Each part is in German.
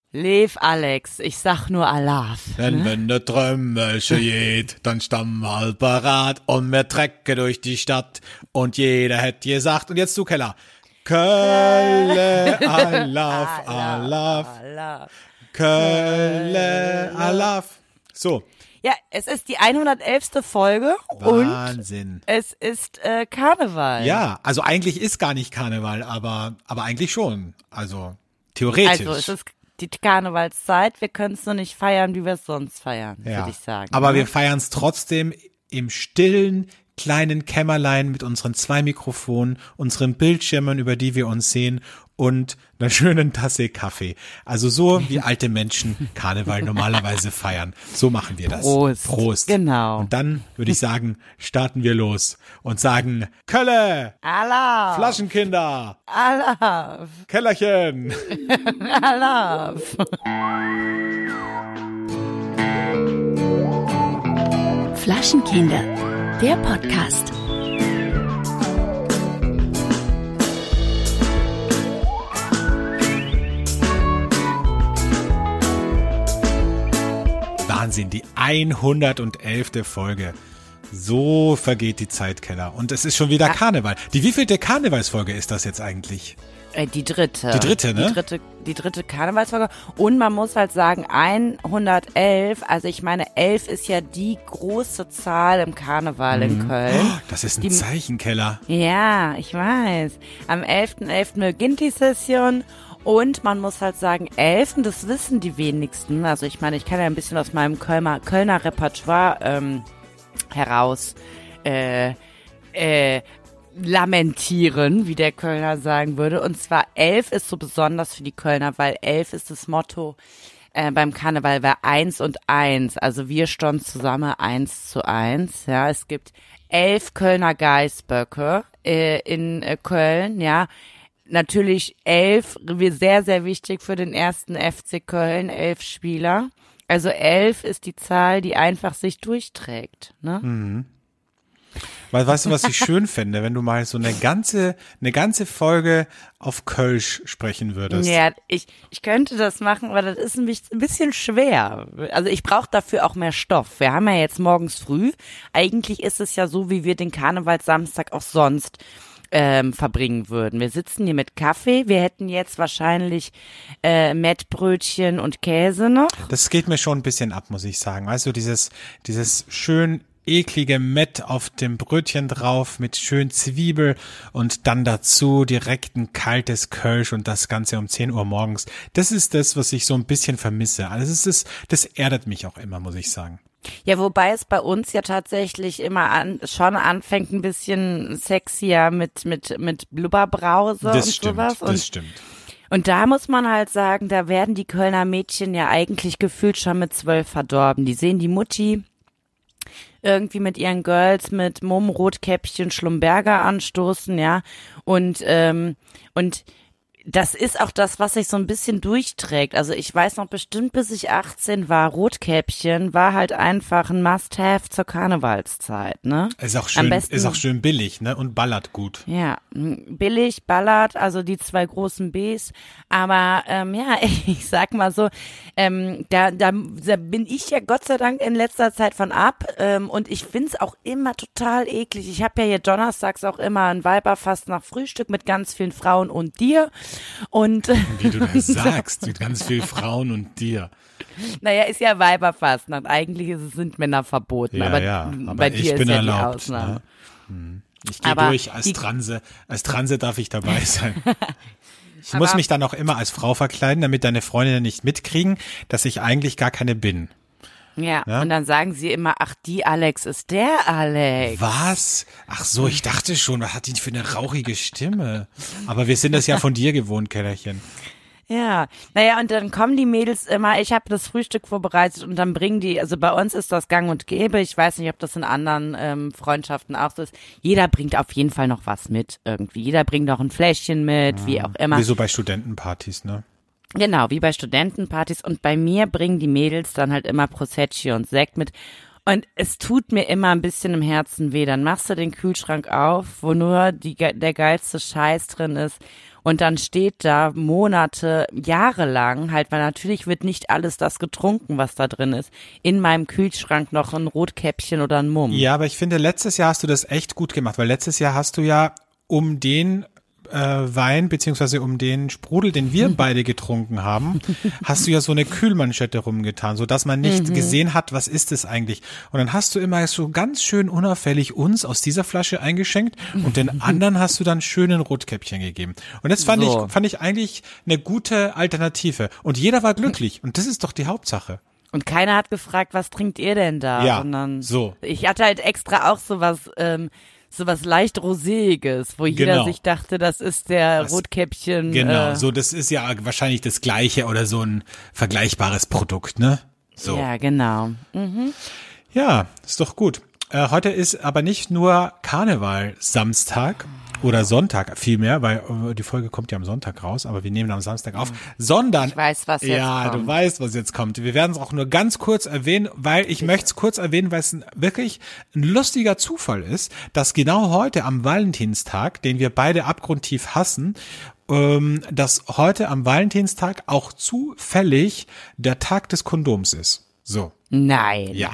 Lev Alex, ich sag nur Alaf. Denn wenn der Trömmelsche geht, dann stamm halt parat und wir trecken durch die Stadt und jeder hätte gesagt, und jetzt du Keller. Kölle, Alaf, Alaf. Kölle, Alaf. So. Ja, es ist die 111. Folge Wahnsinn. Und es ist Karneval. Ja, also eigentlich ist gar nicht Karneval, aber eigentlich schon. Also theoretisch. Also es ist die Karnevalszeit, wir können es nur nicht feiern, wie wir es sonst feiern, würde ich sagen. Aber ne? wir feiern es trotzdem im stillen, kleinen Kämmerlein mit unseren 2 Mikrofonen, unseren Bildschirmen, über die wir uns sehen und einer schönen Tasse Kaffee. Also so wie alte Menschen Karneval normalerweise feiern. So machen wir das. Prost. Prost. Genau. Und dann würde ich sagen, starten wir los und sagen Kölle, Alaf, Flaschenkinder, Alaf, Kellerchen. Alaf. Flaschenkinder, der Podcast. Wahnsinn, die 111. Folge. So vergeht die Zeit, Keller. Und es ist schon wieder Karneval. Die wievielte Karnevalsfolge ist das jetzt eigentlich? Die dritte. Die dritte, ne? Die dritte Karnevalsfolge. Und man muss halt sagen, 111, also ich meine, 11 ist ja die große Zahl im Karneval in Köln. Oh, das ist ein Zeichen, Keller. Ja, ich weiß. Am 11.11. beginnt die Session. Und man muss halt sagen, 11, das wissen die wenigsten. Also ich meine, ich kann ja ein bisschen aus meinem Kölner Repertoire heraus lamentieren, wie der Kölner sagen würde. Und zwar 11 ist so besonders für die Kölner, weil 11 ist das Motto beim Karneval, war 1 und 1. Also wir standen zusammen 1:1. Ja, es gibt 11 Kölner Geißböcke in Köln, ja. Natürlich 11, sehr, sehr wichtig für den ersten FC Köln, 11 Spieler. Also 11 ist die Zahl, die einfach sich durchträgt, ne? Mhm. Weißt du, was ich schön fände, wenn du mal so eine ganze Folge auf Kölsch sprechen würdest? Ja, ich könnte das machen, aber das ist ein bisschen schwer. Also ich brauche dafür auch mehr Stoff. Wir haben ja jetzt morgens früh. Eigentlich ist es ja so, wie wir den Karnevalssamstag auch sonst verbringen würden. Wir sitzen hier mit Kaffee. Wir hätten jetzt wahrscheinlich Mettbrötchen und Käse noch. Das geht mir schon ein bisschen ab, muss ich sagen. Weißt du, dieses schön eklige Mett auf dem Brötchen drauf mit schön Zwiebel und dann dazu direkt ein kaltes Kölsch und das Ganze um 10 Uhr morgens. Das ist das, was ich so ein bisschen vermisse. Also das erdet mich auch immer, muss ich sagen. Ja, wobei es bei uns ja tatsächlich immer schon anfängt, ein bisschen sexier mit Blubberbrause Das und stimmt, sowas. das stimmt. Und da muss man halt sagen, da werden die Kölner Mädchen ja eigentlich gefühlt schon mit 12 verdorben. Die sehen die Mutti irgendwie mit ihren Girls mit Mumm, Rotkäppchen, Schlumberger anstoßen, ja. Und das ist auch das, was sich so ein bisschen durchträgt. Also ich weiß noch bestimmt, bis ich 18 war, Rotkäppchen war halt einfach ein Must-have zur Karnevalszeit, ne? Ist auch schön billig, ne? Und ballert gut. Ja, billig, ballert, also die 2 großen Bs. Aber ja, ich sag mal so, da bin ich ja Gott sei Dank in letzter Zeit von ab. Und ich find's auch immer total eklig. Ich habe ja hier donnerstags auch immer ein Weiberfast nach Frühstück mit ganz vielen Frauen und dir. Und wie du das sagst, mit ganz vielen Frauen und dir. Naja, ist ja Weiberfastnacht. Eigentlich sind Männer verboten, aber bei dir ich bin ist ja erlaubt, die Ausnahme. Ne? Ich gehe durch als Transe. Als Transe darf ich dabei sein. Ich muss mich dann auch immer als Frau verkleiden, damit deine Freundinnen nicht mitkriegen, dass ich eigentlich gar keine bin. Ja, und dann sagen sie immer, ach, die Alex ist der Alex. Was? Ach so, ich dachte schon, was hat die für eine rauchige Stimme? Aber wir sind das ja von dir gewohnt, Kellerchen. Ja, naja, und dann kommen die Mädels immer, ich habe das Frühstück vorbereitet und dann bringen die, also bei uns ist das gang und gäbe, ich weiß nicht, ob das in anderen Freundschaften auch so ist, jeder bringt auf jeden Fall noch was mit irgendwie, jeder bringt noch ein Fläschchen mit, wie auch immer. Wie so bei Studentenpartys, ne? Genau, wie bei Studentenpartys. Und bei mir bringen die Mädels dann halt immer Prosecco und Sekt mit. Und es tut mir immer ein bisschen im Herzen weh. Dann machst du den Kühlschrank auf, wo nur der geilste Scheiß drin ist. Und dann steht da Monate, jahrelang halt, weil natürlich wird nicht alles das getrunken, was da drin ist, in meinem Kühlschrank noch ein Rotkäppchen oder ein Mumm. Ja, aber ich finde, letztes Jahr hast du das echt gut gemacht, weil letztes Jahr hast du ja um den Wein, beziehungsweise um den Sprudel, den wir beide getrunken haben, hast du ja so eine Kühlmanschette rumgetan, so dass man nicht gesehen hat, was ist es eigentlich. Und dann hast du immer so ganz schön unauffällig uns aus dieser Flasche eingeschenkt und den anderen hast du dann schönen Rotkäppchen gegeben. Und das fand ich eigentlich eine gute Alternative. Und jeder war glücklich. Und das ist doch die Hauptsache. Und keiner hat gefragt, was trinkt ihr denn da? Ja, sondern so. Ich hatte halt extra auch sowas leicht Roséiges, wo jeder sich dachte, das ist der Rotkäppchen. Genau, so das ist ja wahrscheinlich das Gleiche oder so ein vergleichbares Produkt, ne? So. Ja, genau. Ja, ist doch gut. Heute ist aber nicht nur Karneval Samstag oder Sonntag vielmehr, weil die Folge kommt ja am Sonntag raus, aber wir nehmen am Samstag auf, sondern ich weiß, was jetzt kommt. Ja, du weißt, was jetzt kommt. Wir werden es auch nur ganz kurz erwähnen, weil ich möchte es kurz erwähnen, weil es wirklich ein lustiger Zufall ist, dass genau heute am Valentinstag, den wir beide abgrundtief hassen, dass heute am Valentinstag auch zufällig der Tag des Kondoms ist. So. Nein. Ja.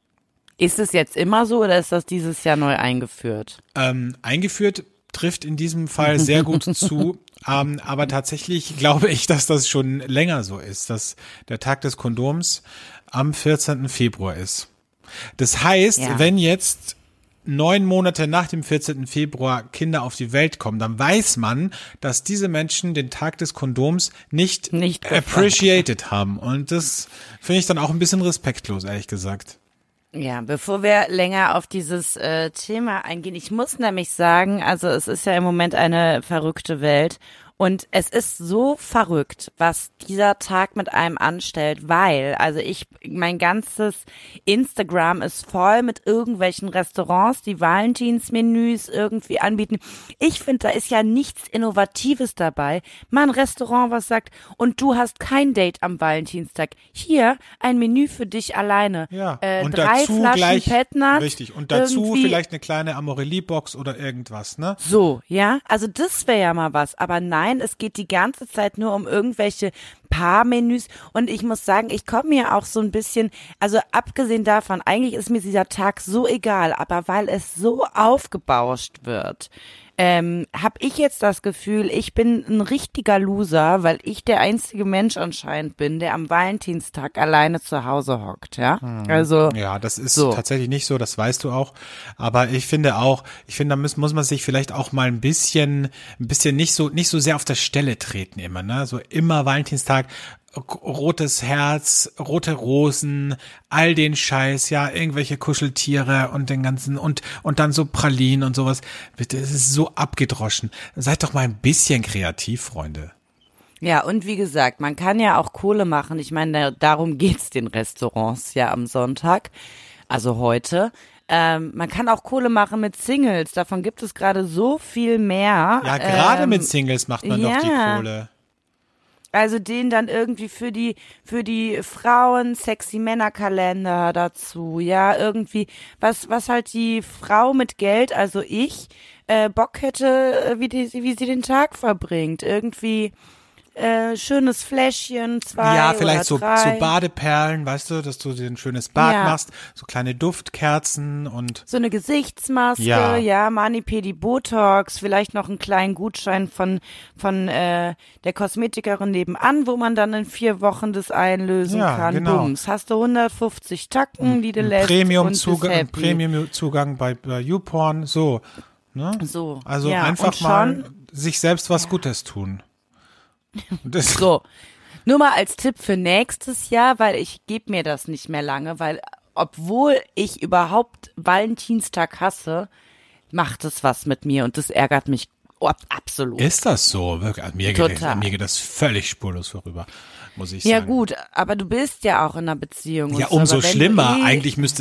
Ist es jetzt immer so oder ist das dieses Jahr neu eingeführt? Eingeführt trifft in diesem Fall sehr gut zu, aber tatsächlich glaube ich, dass das schon länger so ist, dass der Tag des Kondoms am 14. Februar ist. Das heißt, wenn jetzt 9 Monate nach dem 14. Februar Kinder auf die Welt kommen, dann weiß man, dass diese Menschen den Tag des Kondoms nicht appreciated haben. Und das finde ich dann auch ein bisschen respektlos, ehrlich gesagt. Ja, bevor wir länger auf dieses Thema eingehen, ich muss nämlich sagen, also es ist ja im Moment eine verrückte Welt und es ist so verrückt, was dieser Tag mit einem anstellt, weil, also mein ganzes Instagram ist voll mit irgendwelchen Restaurants, die Valentinsmenüs irgendwie anbieten. Ich finde, da ist ja nichts Innovatives dabei. Mal ein Restaurant, was sagt, und du hast kein Date am Valentinstag. Hier ein Menü für dich alleine. Ja, und 3 dazu Flaschen gleich, Petnat. richtig, und dazu vielleicht eine kleine Amorelie-Box oder irgendwas, ne? So, ja, also das wäre ja mal was, aber nein, es geht die ganze Zeit nur um irgendwelche Paarmenüs und ich muss sagen, ich komme mir auch so ein bisschen, also abgesehen davon, eigentlich ist mir dieser Tag so egal, aber weil es so aufgebauscht wird, habe ich jetzt das Gefühl, ich bin ein richtiger Loser, weil ich der einzige Mensch anscheinend bin, der am Valentinstag alleine zu Hause hockt, ja? Also ja, das ist so. Tatsächlich nicht so, das weißt du auch. Aber ich finde, da muss man sich vielleicht auch mal ein bisschen nicht so sehr auf der Stelle treten immer, ne? So immer Valentinstag, rotes Herz, rote Rosen, all den Scheiß, ja, irgendwelche Kuscheltiere und den ganzen und dann so Pralinen und sowas. Bitte, es ist so abgedroschen. Seid doch mal ein bisschen kreativ, Freunde. Ja, und wie gesagt, man kann ja auch Kohle machen. Ich meine, darum geht's den Restaurants ja am Sonntag, also heute. Man kann auch Kohle machen mit Singles. Davon gibt es gerade so viel mehr. Ja, gerade mit Singles macht man doch die Kohle. Also den dann irgendwie für die Frauen sexy Männerkalender dazu, ja, irgendwie was halt die Frau mit Geld, also ich, Bock hätte, wie sie den Tag verbringt, irgendwie schönes Fläschchen, 2 ja, vielleicht oder 3. so Badeperlen, weißt du, dass du dir ein schönes Bad machst, so kleine Duftkerzen und so eine Gesichtsmaske, ja, Mani-Pedi, Botox, vielleicht noch einen kleinen Gutschein von der Kosmetikerin nebenan, wo man dann in 4 Wochen das einlösen kann. Genau. Bums, hast du 150 Tacken, die du lässt Premium-Zugang bei YouPorn, so. Ne? So. Also ja, einfach mal sich selbst was Gutes tun. So, nur mal als Tipp für nächstes Jahr, weil ich gebe mir das nicht mehr lange, weil obwohl ich überhaupt Valentinstag hasse, macht es was mit mir und das ärgert mich absolut. Ist das so? Wirklich? Also mir geht das völlig spurlos vorüber, muss ich sagen. Ja gut, aber du bist ja auch in einer Beziehung. Ja, umso schlimmer. Eigentlich müsste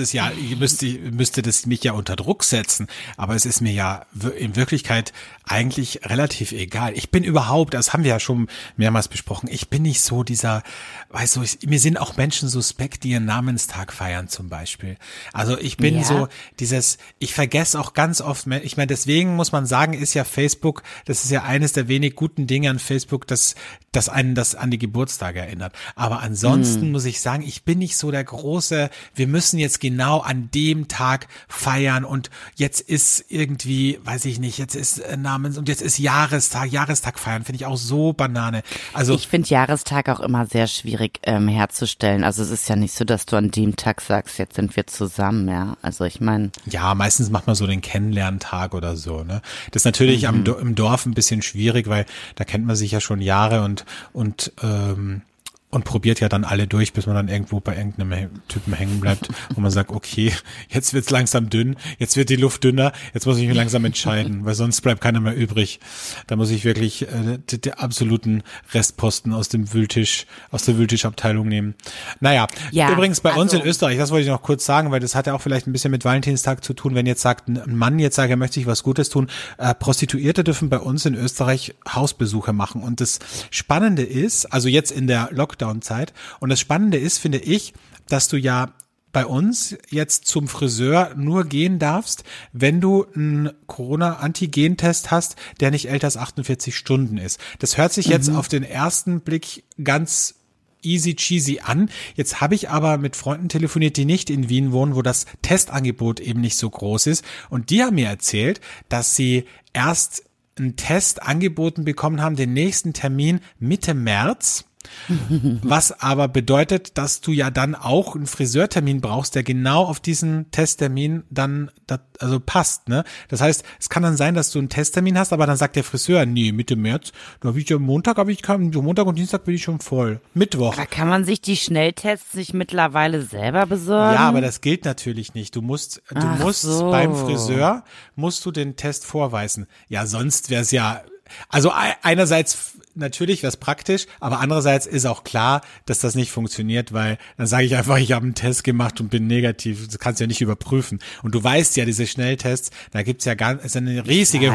das mich ja unter Druck setzen. Aber es ist mir ja in Wirklichkeit eigentlich relativ egal. Ich bin überhaupt, das haben wir ja schon mehrmals besprochen, ich bin nicht so dieser, weißt du, mir sind auch Menschen suspekt, die ihren Namenstag feiern zum Beispiel. Also ich bin so ich vergesse auch ganz oft, ich meine, deswegen muss man sagen, ist ja Facebook Facebook, das ist ja eines der wenig guten Dinge an Facebook, dass einen das an die Geburtstage erinnert. Aber ansonsten muss ich sagen, ich bin nicht so der große, wir müssen jetzt genau an dem Tag feiern und jetzt ist irgendwie, weiß ich nicht, jetzt ist und jetzt ist Jahrestag feiern, finde ich auch so Banane. Also ich finde Jahrestag auch immer sehr schwierig herzustellen. Also es ist ja nicht so, dass du an dem Tag sagst, jetzt sind wir zusammen, ja. Also ich meine. Ja, meistens macht man so den Kennenlerntag oder so, ne. Das ist natürlich im Dorf ein bisschen schwierig, weil da kennt man sich ja schon Jahre und probiert ja dann alle durch, bis man dann irgendwo bei irgendeinem Typen hängen bleibt, wo man sagt, okay, jetzt wird's langsam dünn, jetzt wird die Luft dünner, jetzt muss ich mich langsam entscheiden, weil sonst bleibt keiner mehr übrig. Da muss ich wirklich die absoluten Restposten aus der Wühltischabteilung nehmen. Naja, ja, übrigens bei uns in Österreich, das wollte ich noch kurz sagen, weil das hat ja auch vielleicht ein bisschen mit Valentinstag zu tun, wenn jetzt sagt, ein Mann jetzt sagt, er möchte sich was Gutes tun, Prostituierte dürfen bei uns in Österreich Hausbesuche machen und das Spannende ist, also jetzt in der Lockdown-Zeit. Und das Spannende ist, finde ich, dass du ja bei uns jetzt zum Friseur nur gehen darfst, wenn du einen Corona-Antigen-Test hast, der nicht älter als 48 Stunden ist. Das hört sich jetzt auf den ersten Blick ganz easy cheesy an. Jetzt habe ich aber mit Freunden telefoniert, die nicht in Wien wohnen, wo das Testangebot eben nicht so groß ist. Und die haben mir erzählt, dass sie erst einen Test angeboten bekommen haben, den nächsten Termin Mitte März. Was aber bedeutet, dass du ja dann auch einen Friseurtermin brauchst, der genau auf diesen Testtermin dann also passt, ne? Das heißt, es kann dann sein, dass du einen Testtermin hast, aber dann sagt der Friseur, nee, Mitte März, da habe ich ja Montag und Dienstag bin ich schon voll. Mittwoch. Aber kann man sich die Schnelltests sich mittlerweile selber besorgen? Ja, aber das gilt natürlich nicht. Du musst so. Beim Friseur musst du den Test vorweisen. Ja, sonst wäre es ja, also einerseits natürlich wäre es praktisch, aber andererseits ist auch klar, dass das nicht funktioniert, weil dann sage ich einfach, ich habe einen Test gemacht und bin negativ. Das kannst du ja nicht überprüfen. Und du weißt ja, diese Schnelltests, da gibt's ja ist eine riesige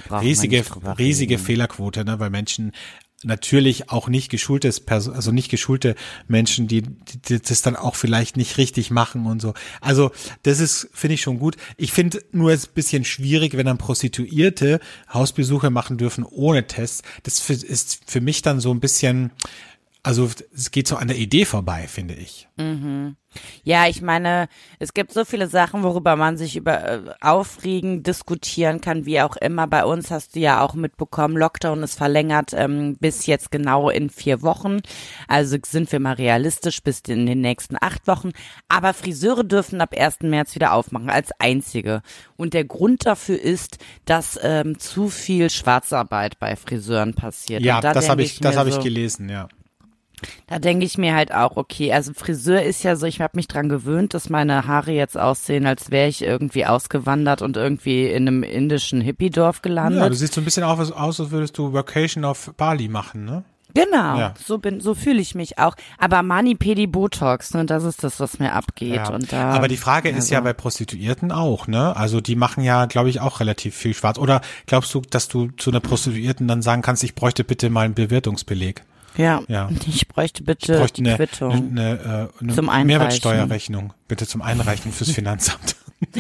Fehlerquote, ne, weil Menschen natürlich auch nicht geschulte Menschen, die das dann auch vielleicht nicht richtig machen und so. Also das ist, finde ich schon gut. Ich finde nur es ein bisschen schwierig, wenn dann Prostituierte Hausbesuche machen dürfen ohne Tests. Das ist für mich dann so ein bisschen, also es geht so an der Idee vorbei, finde ich. Mhm. Ja, ich meine, es gibt so viele Sachen, worüber man sich aufregen, diskutieren kann, wie auch immer. Bei uns hast du ja auch mitbekommen, Lockdown ist verlängert bis jetzt genau in 4 Wochen. Also sind wir mal realistisch bis in den nächsten 8 Wochen. Aber Friseure dürfen ab 1. März wieder aufmachen, als einzige. Und der Grund dafür ist, dass zu viel Schwarzarbeit bei Friseuren passiert. Ja, das habe ich so gelesen, ja. Da denke ich mir halt auch, okay, also Friseur ist ja so, ich habe mich dran gewöhnt, dass meine Haare jetzt aussehen, als wäre ich irgendwie ausgewandert und irgendwie in einem indischen Hippie-Dorf gelandet. Ja, du siehst so ein bisschen aus, als würdest du Vacation auf Bali machen, ne? Genau, ja. So fühle ich mich auch. Aber Mani-Pedi Botox, ne, das ist das, was mir abgeht. Ja. Und aber die Frage ist ja bei Prostituierten auch, ne? Also die machen ja, glaube ich, auch relativ viel schwarz. Oder glaubst du, dass du zu einer Prostituierten dann sagen kannst, ich bräuchte bitte mal einen Bewirtungsbeleg? Ja. Ich bräuchte bitte die Quittung eine zum Einreichen. Mehrwertsteuerrechnung bitte zum Einreichen fürs Finanzamt.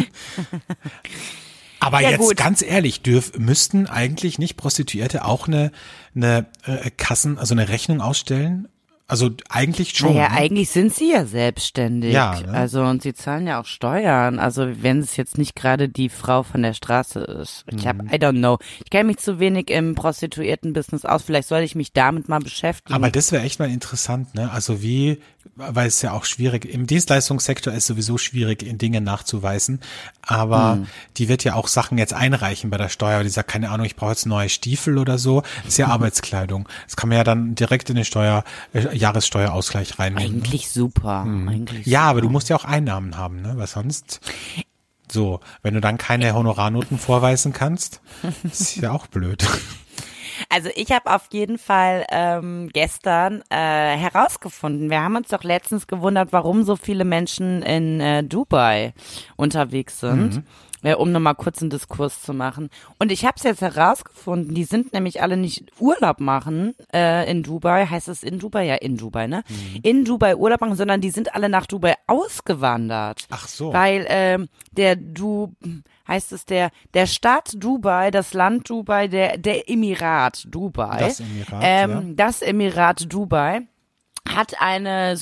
Aber ja, jetzt gut. Ganz ehrlich, müssten eigentlich nicht Prostituierte auch eine Rechnung ausstellen? Also eigentlich schon. Naja, ne? eigentlich sind sie ja selbstständig. Ja, ne? Also und sie zahlen ja auch Steuern. Also wenn es jetzt nicht gerade die Frau von der Straße ist. I don't know. Ich kenne mich zu wenig im Prostituierten-Business aus. Vielleicht sollte ich mich damit mal beschäftigen. Aber das wäre echt mal interessant, ne? Also weil es ja auch schwierig, im Dienstleistungssektor ist sowieso schwierig, in Dingen nachzuweisen, aber die wird ja auch Sachen jetzt einreichen bei der Steuer, die sagt, keine Ahnung, ich brauche jetzt neue Stiefel oder so, das ist ja Arbeitskleidung. Das kann man ja dann direkt in den Jahressteuerausgleich reinnehmen. Eigentlich super. Eigentlich ja, super. aber du musst ja auch Einnahmen haben, ne? Weil sonst, so, wenn du dann keine Honorarnoten vorweisen kannst, ist ja auch blöd. Also ich habe auf jeden Fall gestern herausgefunden, wir haben uns doch letztens gewundert, warum so viele Menschen in Dubai unterwegs sind. um nochmal kurz einen Diskurs zu machen. Und ich habe es jetzt herausgefunden, die sind nämlich alle nicht Urlaub machen in Dubai, heißt es in Dubai? Ja, in Dubai, ne? In Dubai Urlaub machen, sondern die sind alle nach Dubai ausgewandert. Ach so. Weil der Staat Dubai, das Land Dubai, der Emirat Dubai. Das Emirat, ja. Das Emirat Dubai hat einen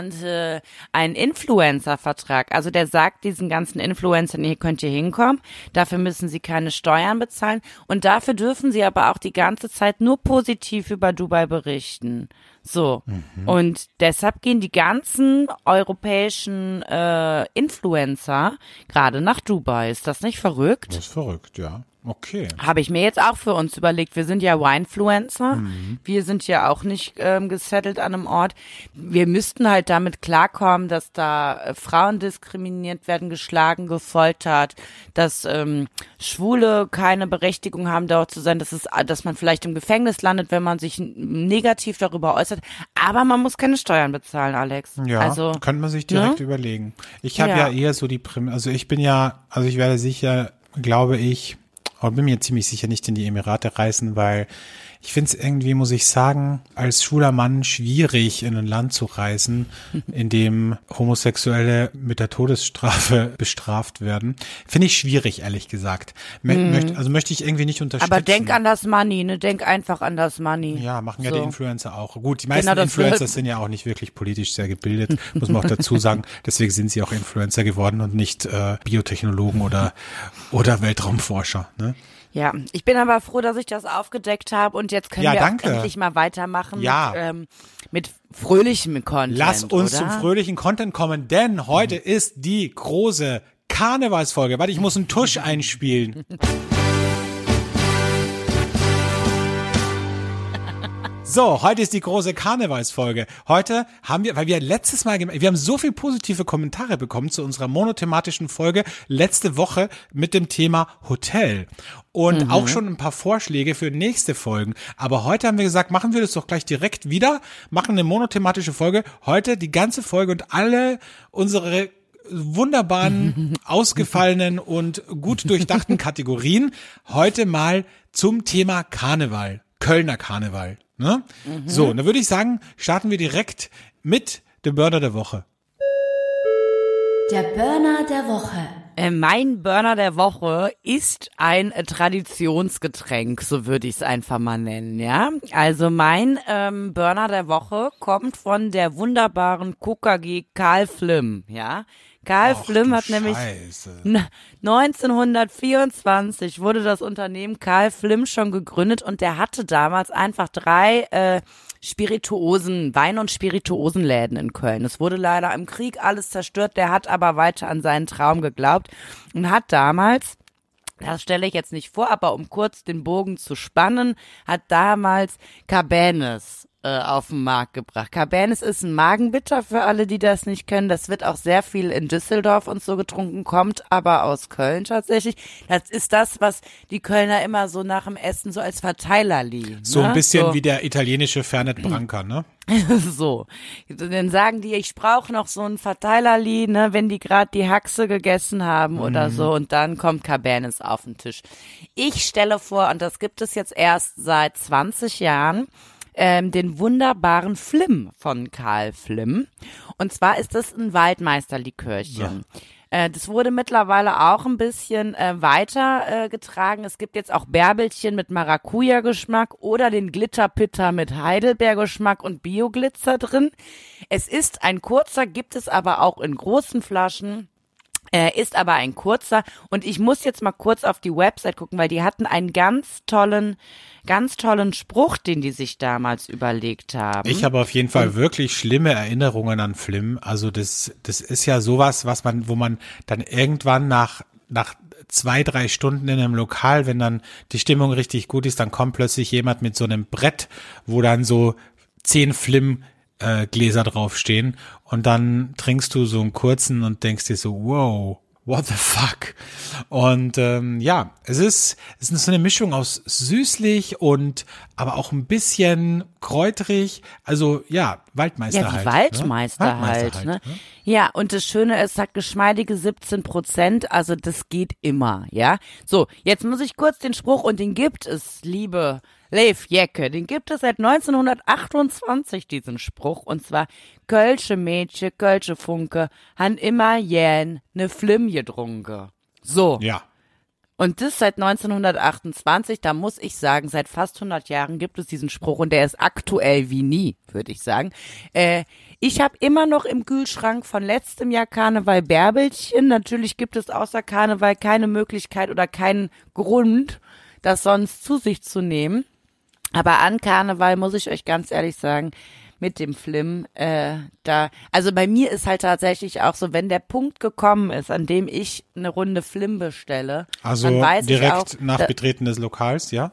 Influencer-Vertrag. Also der sagt diesen ganzen Influencern, hier könnt ihr hinkommen, dafür müssen sie keine Steuern bezahlen und dafür dürfen sie aber auch die ganze Zeit nur positiv über Dubai berichten. So. Und deshalb gehen die ganzen europäischen Influencer gerade nach Dubai. Ist das nicht verrückt? Das ist verrückt, ja. Okay. Habe ich mir jetzt auch für uns überlegt. Wir sind ja Winefluencer. Wir sind ja auch nicht gesettelt an einem Ort. Wir müssten halt damit klarkommen, dass da Frauen diskriminiert werden, geschlagen, gefoltert, dass Schwule keine Berechtigung haben, dort zu sein, dass man vielleicht im Gefängnis landet, wenn man sich negativ darüber äußert. Aber man muss keine Steuern bezahlen, Alex. Ja, also, könnte man sich direkt überlegen. Ich habe ja eher so ich werde sicher, glaube ich, aber bin mir ziemlich sicher nicht in die Emirate reisen, weil ich finde es irgendwie, muss ich sagen, als schwuler Mann schwierig, in ein Land zu reisen, in dem Homosexuelle mit der Todesstrafe bestraft werden. Finde ich schwierig, ehrlich gesagt. Möchte ich irgendwie nicht unterstützen. Aber denk an das Money, ne? Denk einfach an das Money. Ja, machen ja die Influencer auch. Gut, die meisten Influencer sind ja auch nicht wirklich politisch sehr gebildet, muss man auch dazu sagen. Deswegen sind sie auch Influencer geworden und nicht Biotechnologen oder Weltraumforscher, ne? Ja, ich bin aber froh, dass ich das aufgedeckt habe und jetzt können wir auch endlich mal weitermachen mit fröhlichem Content. Lass uns zum fröhlichen Content kommen, denn heute ist die große Karnevalsfolge. Warte, ich muss einen Tusch einspielen. So, heute ist die große Karnevalsfolge. Heute haben wir, weil wir letztes Mal, wir haben so viel positive Kommentare bekommen zu unserer monothematischen Folge letzte Woche mit dem Thema Hotel. Und auch schon ein paar Vorschläge für nächste Folgen. Aber heute haben wir gesagt, machen wir das doch gleich direkt wieder, machen eine monothematische Folge. Heute die ganze Folge und alle unsere wunderbaren, ausgefallenen und gut durchdachten Kategorien heute mal zum Thema Karneval, Kölner Karneval. Ne? So, dann würde ich sagen, starten wir direkt mit dem Burner der Woche. Der Burner der Woche. Mein Burner der Woche ist ein Traditionsgetränk, so würde ich es einfach mal nennen, ja. Also mein Burner der Woche kommt von der wunderbaren KKG Karl Flimm, ja. Karl Flimm hat nämlich 1924 wurde das Unternehmen Karl Flimm schon gegründet und der hatte damals einfach 3 Wein- und Spirituosenläden in Köln. Es wurde leider im Krieg alles zerstört, der hat aber weiter an seinen Traum geglaubt und hat damals, das stelle ich jetzt nicht vor, aber um kurz den Bogen zu spannen, hat damals Cabernet auf den Markt gebracht. Cabernet ist ein Magenbitter für alle, die das nicht kennen. Das wird auch sehr viel in Düsseldorf und so getrunken, kommt aber aus Köln tatsächlich. Das ist das, was die Kölner immer so nach dem Essen so als Verteilerli. So ein bisschen wie der italienische Fernet Branca, ne? So. Dann sagen die, ich brauche noch so ein Verteilerli, ne, wenn die gerade die Haxe gegessen haben oder so und dann kommt Cabernet auf den Tisch. Ich stelle vor, und das gibt es jetzt erst seit 20 Jahren, den wunderbaren Flimm von Karl Flimm. Und zwar ist das ein Waldmeisterlikörchen. Ja. Das wurde mittlerweile auch ein bisschen weiter getragen. Es gibt jetzt auch Bärbelchen mit Maracuja-Geschmack oder den Glitterpitter mit Heidelbeer-Geschmack und Bioglitzer drin. Es ist ein kurzer, gibt es aber auch in großen Flaschen. Ist aber ein kurzer und ich muss jetzt mal kurz auf die Website gucken, weil die hatten einen ganz tollen Spruch, den die sich damals überlegt haben. Ich habe auf jeden Fall wirklich schlimme Erinnerungen an Flimm. Also das ist ja sowas, wo man dann irgendwann nach 2-3 Stunden in einem Lokal, wenn dann die Stimmung richtig gut ist, dann kommt plötzlich jemand mit so einem Brett, wo dann so 10 Flimm Gläser draufstehen und dann trinkst du so einen kurzen und denkst dir so, wow, what the fuck? Und ja, es ist so eine Mischung aus süßlich und aber auch ein bisschen kräuterig. Also ja, Waldmeister Ja, wie halt. Waldmeister halt, ne? Ja, und das Schöne ist, es hat geschmeidige 17%, also das geht immer, ja. So, jetzt muss ich kurz den Spruch, und den gibt es, liebe Leif Jecke, den gibt es seit 1928, diesen Spruch, und zwar: Kölsche Mädchen, Kölsche Funke, han immer jähn ne Flimm gedrunken. So. Ja. Und das seit 1928, da muss ich sagen, seit fast 100 Jahren gibt es diesen Spruch, und der ist aktuell wie nie, würde ich sagen. Ich habe immer noch im Kühlschrank von letztem Jahr Karneval Bärbelchen. Natürlich gibt es außer Karneval keine Möglichkeit oder keinen Grund, das sonst zu sich zu nehmen. Aber an Karneval muss ich euch ganz ehrlich sagen, mit dem Flimm, also bei mir ist halt tatsächlich auch so, wenn der Punkt gekommen ist, an dem ich eine Runde Flimm bestelle, Also dann weiß direkt ich auch, nach Betreten des Lokals, ja?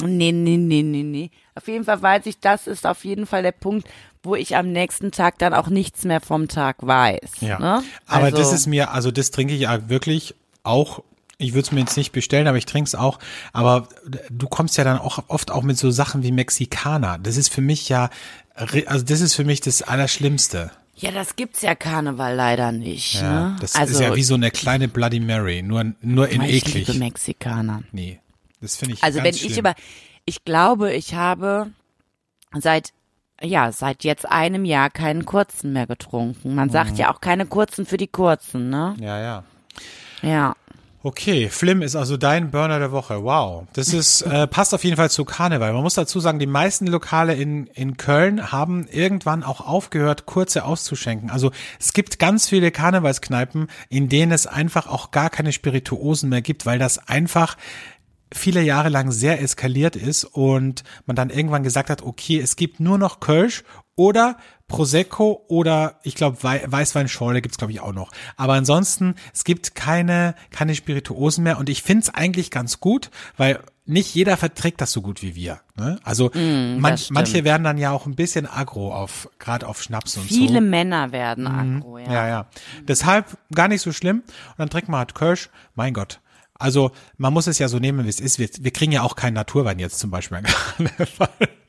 Nee. Auf jeden Fall weiß ich, das ist auf jeden Fall der Punkt, wo ich am nächsten Tag dann auch nichts mehr vom Tag weiß. Ja. Ne? Aber Also, das ist mir, also das trinke ich ja wirklich auch. Ich würde es mir jetzt nicht bestellen, aber ich trinke es auch. Aber du kommst ja dann auch oft auch mit so Sachen wie Mexikaner. Das ist für mich ja, also das ist für mich das Allerschlimmste. ja, das gibt's ja Karneval leider nicht. Ja, Ne? das Also, ist ja wie so eine kleine Bloody Mary, nur in ich eklig. liebe Mexikaner. Nee, das finde ich Also ganz wenn schlimm. ich glaube, ich habe seit jetzt einem Jahr keinen kurzen mehr getrunken. Man sagt ja auch keine kurzen für die kurzen, ne? Ja. Ja. Okay, Flimm ist also dein Burner der Woche. Wow. Das ist, passt auf jeden Fall zu Karneval. Man muss dazu sagen, die meisten Lokale in Köln haben irgendwann auch aufgehört, kurze auszuschenken. Also es gibt ganz viele Karnevalskneipen, in denen es einfach auch gar keine Spirituosen mehr gibt, weil das einfach viele Jahre lang sehr eskaliert ist und man dann irgendwann gesagt hat, okay, es gibt nur noch Kölsch oder Prosecco oder ich glaube Weißweinschorle gibt's glaube ich auch noch. Aber ansonsten, es gibt keine Spirituosen mehr und ich find's eigentlich ganz gut, weil nicht jeder verträgt das so gut wie wir. Ne? Also manche werden dann ja auch ein bisschen aggro gerade auf Schnaps und so. Viele Männer werden aggro, ja. Ja. Deshalb gar nicht so schlimm. Und dann trinkt man halt Kölsch. Mein Gott. Also man muss es ja so nehmen, wie es ist. Wir kriegen ja auch keinen Naturwein jetzt zum Beispiel an Karneval.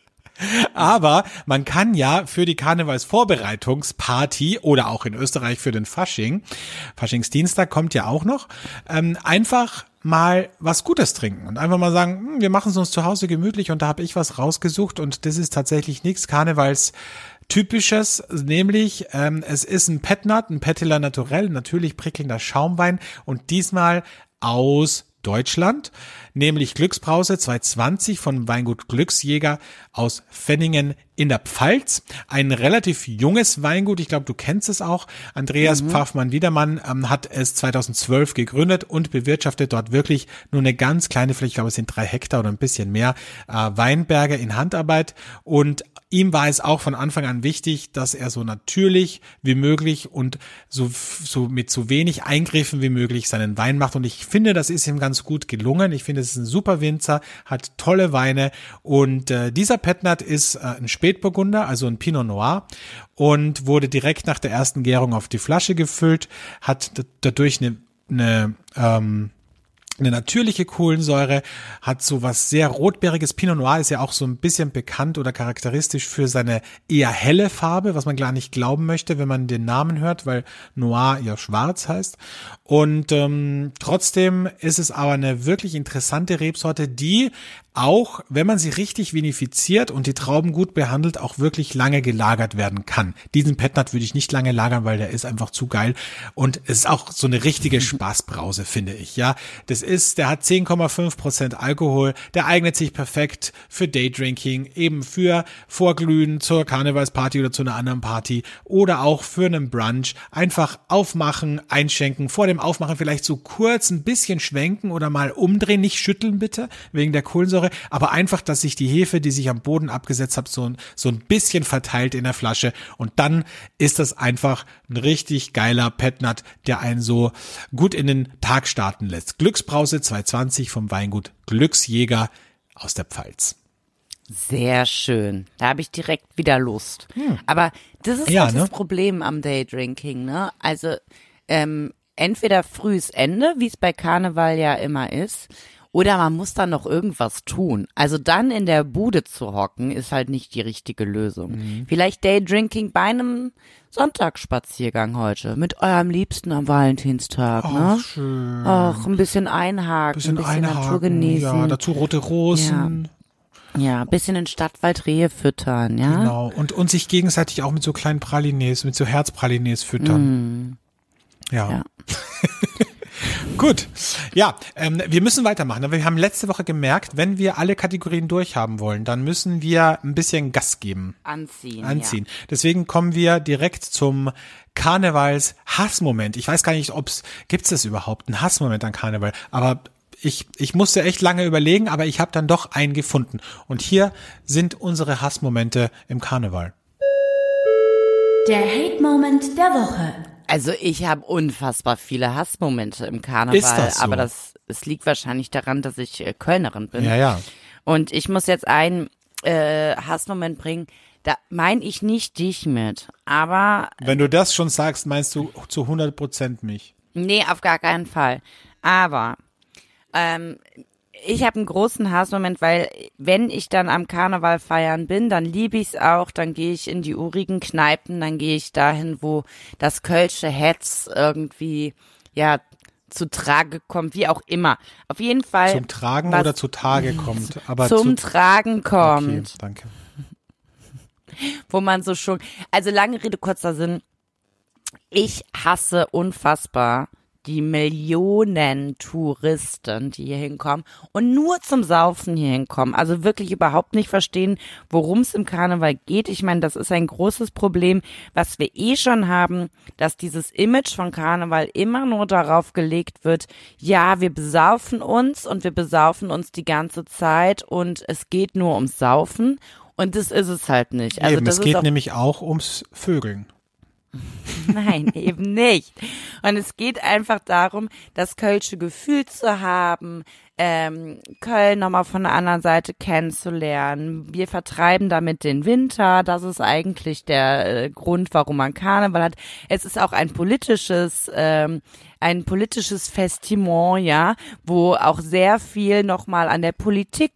Aber man kann ja für die Karnevalsvorbereitungsparty oder auch in Österreich für den Faschingsdienstag kommt ja auch noch, einfach mal was Gutes trinken und einfach mal sagen, wir machen es uns zu Hause gemütlich und da habe ich was rausgesucht und das ist tatsächlich nichts Karnevalstypisches, nämlich es ist ein Petnat, ein Petilla Naturell, natürlich prickelnder Schaumwein und diesmal aus Deutschland, nämlich Glücksbrause 220 von Weingut Glücksjäger aus Fenningen in der Pfalz. Ein relativ junges Weingut, ich glaube, du kennst es auch. Andreas Pfaffmann-Wiedermann hat es 2012 gegründet und bewirtschaftet dort wirklich nur eine ganz kleine Fläche, ich glaube, es sind 3 Hektar oder ein bisschen mehr, Weinberge in Handarbeit. Und ihm war es auch von Anfang an wichtig, dass er so natürlich wie möglich und so mit so wenig Eingriffen wie möglich seinen Wein macht. Und ich finde, das ist ihm ganz gut gelungen. Ich finde, es ist ein super Winzer, hat tolle Weine. Und dieser Petnat ist ein Spätburgunder, also ein Pinot Noir und wurde direkt nach der ersten Gärung auf die Flasche gefüllt, hat dadurch eine natürliche Kohlensäure, hat so was sehr Rotbeeriges. Pinot Noir ist ja auch so ein bisschen bekannt oder charakteristisch für seine eher helle Farbe, was man gar nicht glauben möchte, wenn man den Namen hört, weil Noir ja schwarz heißt. Und trotzdem ist es aber eine wirklich interessante Rebsorte, die auch, wenn man sie richtig vinifiziert und die Trauben gut behandelt, auch wirklich lange gelagert werden kann. Diesen Petnat würde ich nicht lange lagern, weil der ist einfach zu geil und es ist auch so eine richtige Spaßbrause, finde ich, ja. Der hat 10,5% Alkohol, der eignet sich perfekt für Daydrinking, eben für Vorglühen zur Karnevalsparty oder zu einer anderen Party oder auch für einen Brunch. Einfach aufmachen, einschenken, vor dem Aufmachen vielleicht so kurz ein bisschen schwenken oder mal umdrehen, nicht schütteln bitte, wegen der Kohlensäure, aber einfach, dass sich die Hefe, die sich am Boden abgesetzt hat, so ein bisschen verteilt in der Flasche und dann ist das einfach ein richtig geiler Petnat, der einen so gut in den Tag starten lässt. Glücksbrause 220 vom Weingut Glücksjäger aus der Pfalz. Sehr schön. Da habe ich direkt wieder Lust. Aber das ist Ja, halt ne? das Problem am Daydrinking, ne? Also entweder frühes Ende, wie es bei Karneval ja immer ist, oder man muss dann noch irgendwas tun. Also dann in der Bude zu hocken, ist halt nicht die richtige Lösung. Vielleicht Daydrinking bei einem Sonntagsspaziergang heute mit eurem Liebsten am Valentinstag, ne? Schön. Ach, ein bisschen einhaken, ein bisschen Natur genießen. Ja, dazu rote Rosen. Ja, ein bisschen in Stadtwald Rehe füttern, ja? Genau. Und sich gegenseitig auch mit so kleinen Pralines, mit so Herzpralines füttern. Ja. Gut. Ja, wir müssen weitermachen. Wir haben letzte Woche gemerkt, wenn wir alle Kategorien durchhaben wollen, dann müssen wir ein bisschen Gas geben. Anziehen. Ja. Deswegen kommen wir direkt zum Karnevals-Hassmoment. Ich weiß gar nicht, gibt's das überhaupt, ein Hassmoment an Karneval, aber ich musste echt lange überlegen, aber ich habe dann doch einen gefunden. Und hier sind unsere Hassmomente im Karneval. Der Hate-Moment der Woche. Also ich habe unfassbar viele Hassmomente im Karneval, Ist das so? aber es liegt wahrscheinlich daran, dass ich Kölnerin bin. Ja. Und ich muss jetzt einen Hassmoment bringen, da meine ich nicht dich mit, aber Wenn du das schon sagst, meinst du zu 100% mich. nee, auf gar keinen Fall. Aber ich habe einen großen Hassmoment, weil wenn ich dann am Karneval feiern bin, dann liebe ich es auch, dann gehe ich in die urigen Kneipen, dann gehe ich dahin, wo das Kölsche Hetz irgendwie, ja, zu Trage kommt, wie auch immer. Auf jeden Fall. Zum Tragen oder zu Tage kommt. Aber zum Tragen kommt. Okay, danke. Wo man so schon, also lange Rede, kurzer Sinn. Ich hasse unfassbar die Millionen Touristen, die hier hinkommen und nur zum Saufen hier hinkommen. Also wirklich überhaupt nicht verstehen, worum es im Karneval geht. Ich meine, das ist ein großes Problem, was wir schon haben, dass dieses Image von Karneval immer nur darauf gelegt wird, ja, wir besaufen uns und wir besaufen uns die ganze Zeit und es geht nur ums Saufen und das ist es halt nicht. Also Eben, das es geht ist nämlich auch ums Vögeln. Nein, eben nicht. Und es geht einfach darum, das kölsche Gefühl zu haben, Köln nochmal von der anderen Seite kennenzulernen. Wir vertreiben damit den Winter. Das ist eigentlich der Grund, warum man Karneval hat. Es ist auch ein politisches Festiment, ja, wo auch sehr viel nochmal an der Politik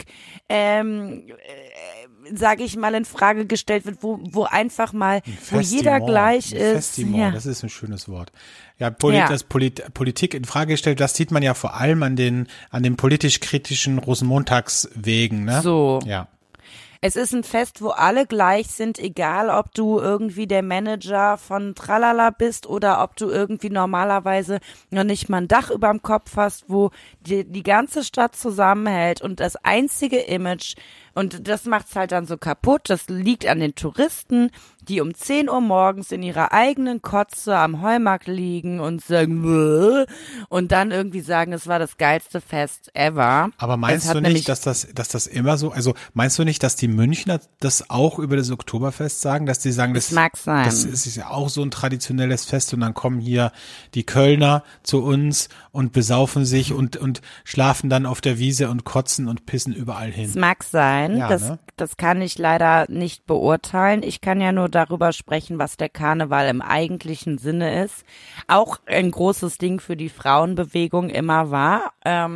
sage ich mal, in Frage gestellt wird, wo einfach mal, wo jeder gleich ist. Festiment, ja. das ist ein schönes Wort. Ja, dass Politik in Frage gestellt, das sieht man ja vor allem an den politisch-kritischen Rosenmontagswegen, ne? So. Ja. Es ist ein Fest, wo alle gleich sind, egal ob du irgendwie der Manager von Tralala bist oder ob du irgendwie normalerweise noch nicht mal ein Dach überm Kopf hast, wo die ganze Stadt zusammenhält und das einzige Image, und das macht's halt dann so kaputt, das liegt an den Touristen, die um 10 Uhr morgens in ihrer eigenen Kotze am Heumarkt liegen und sagen, Bäh, und dann irgendwie sagen, es war das geilste Fest ever. Aber meinst du nicht, dass das immer so, also meinst du nicht, dass die Münchner das auch über das Oktoberfest sagen, dass die sagen, das mag sein. Das ist ja auch so ein traditionelles Fest und dann kommen hier die Kölner zu uns und besaufen sich und schlafen dann auf der Wiese und kotzen und pissen überall hin. Es mag sein, Ja, das kann ich leider nicht beurteilen. Ich kann ja nur darüber sprechen, was der Karneval im eigentlichen Sinne ist. Auch ein großes Ding für die Frauenbewegung immer war.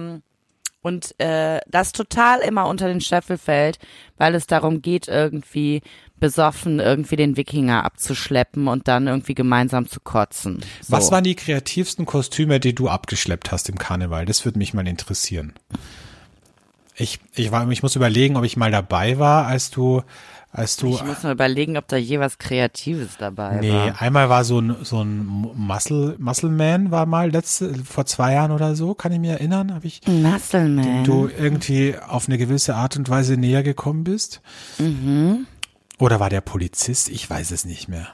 Und das total immer unter den Scheffel fällt, weil es darum geht, irgendwie besoffen irgendwie den Wikinger abzuschleppen und dann irgendwie gemeinsam zu kotzen. So. Was waren die kreativsten Kostüme, die du abgeschleppt hast im Karneval? Das würde mich mal interessieren. Ich muss überlegen, ob ich mal dabei war, als du Ich muss mal überlegen, ob da je was Kreatives dabei war. Nee, einmal war so ein Muscle-Man war mal vor 2 Jahren oder so, kann ich mich erinnern, Muscle-Man. dem du irgendwie auf eine gewisse Art und Weise näher gekommen bist. Mhm. Oder war der Polizist? Ich weiß es nicht mehr.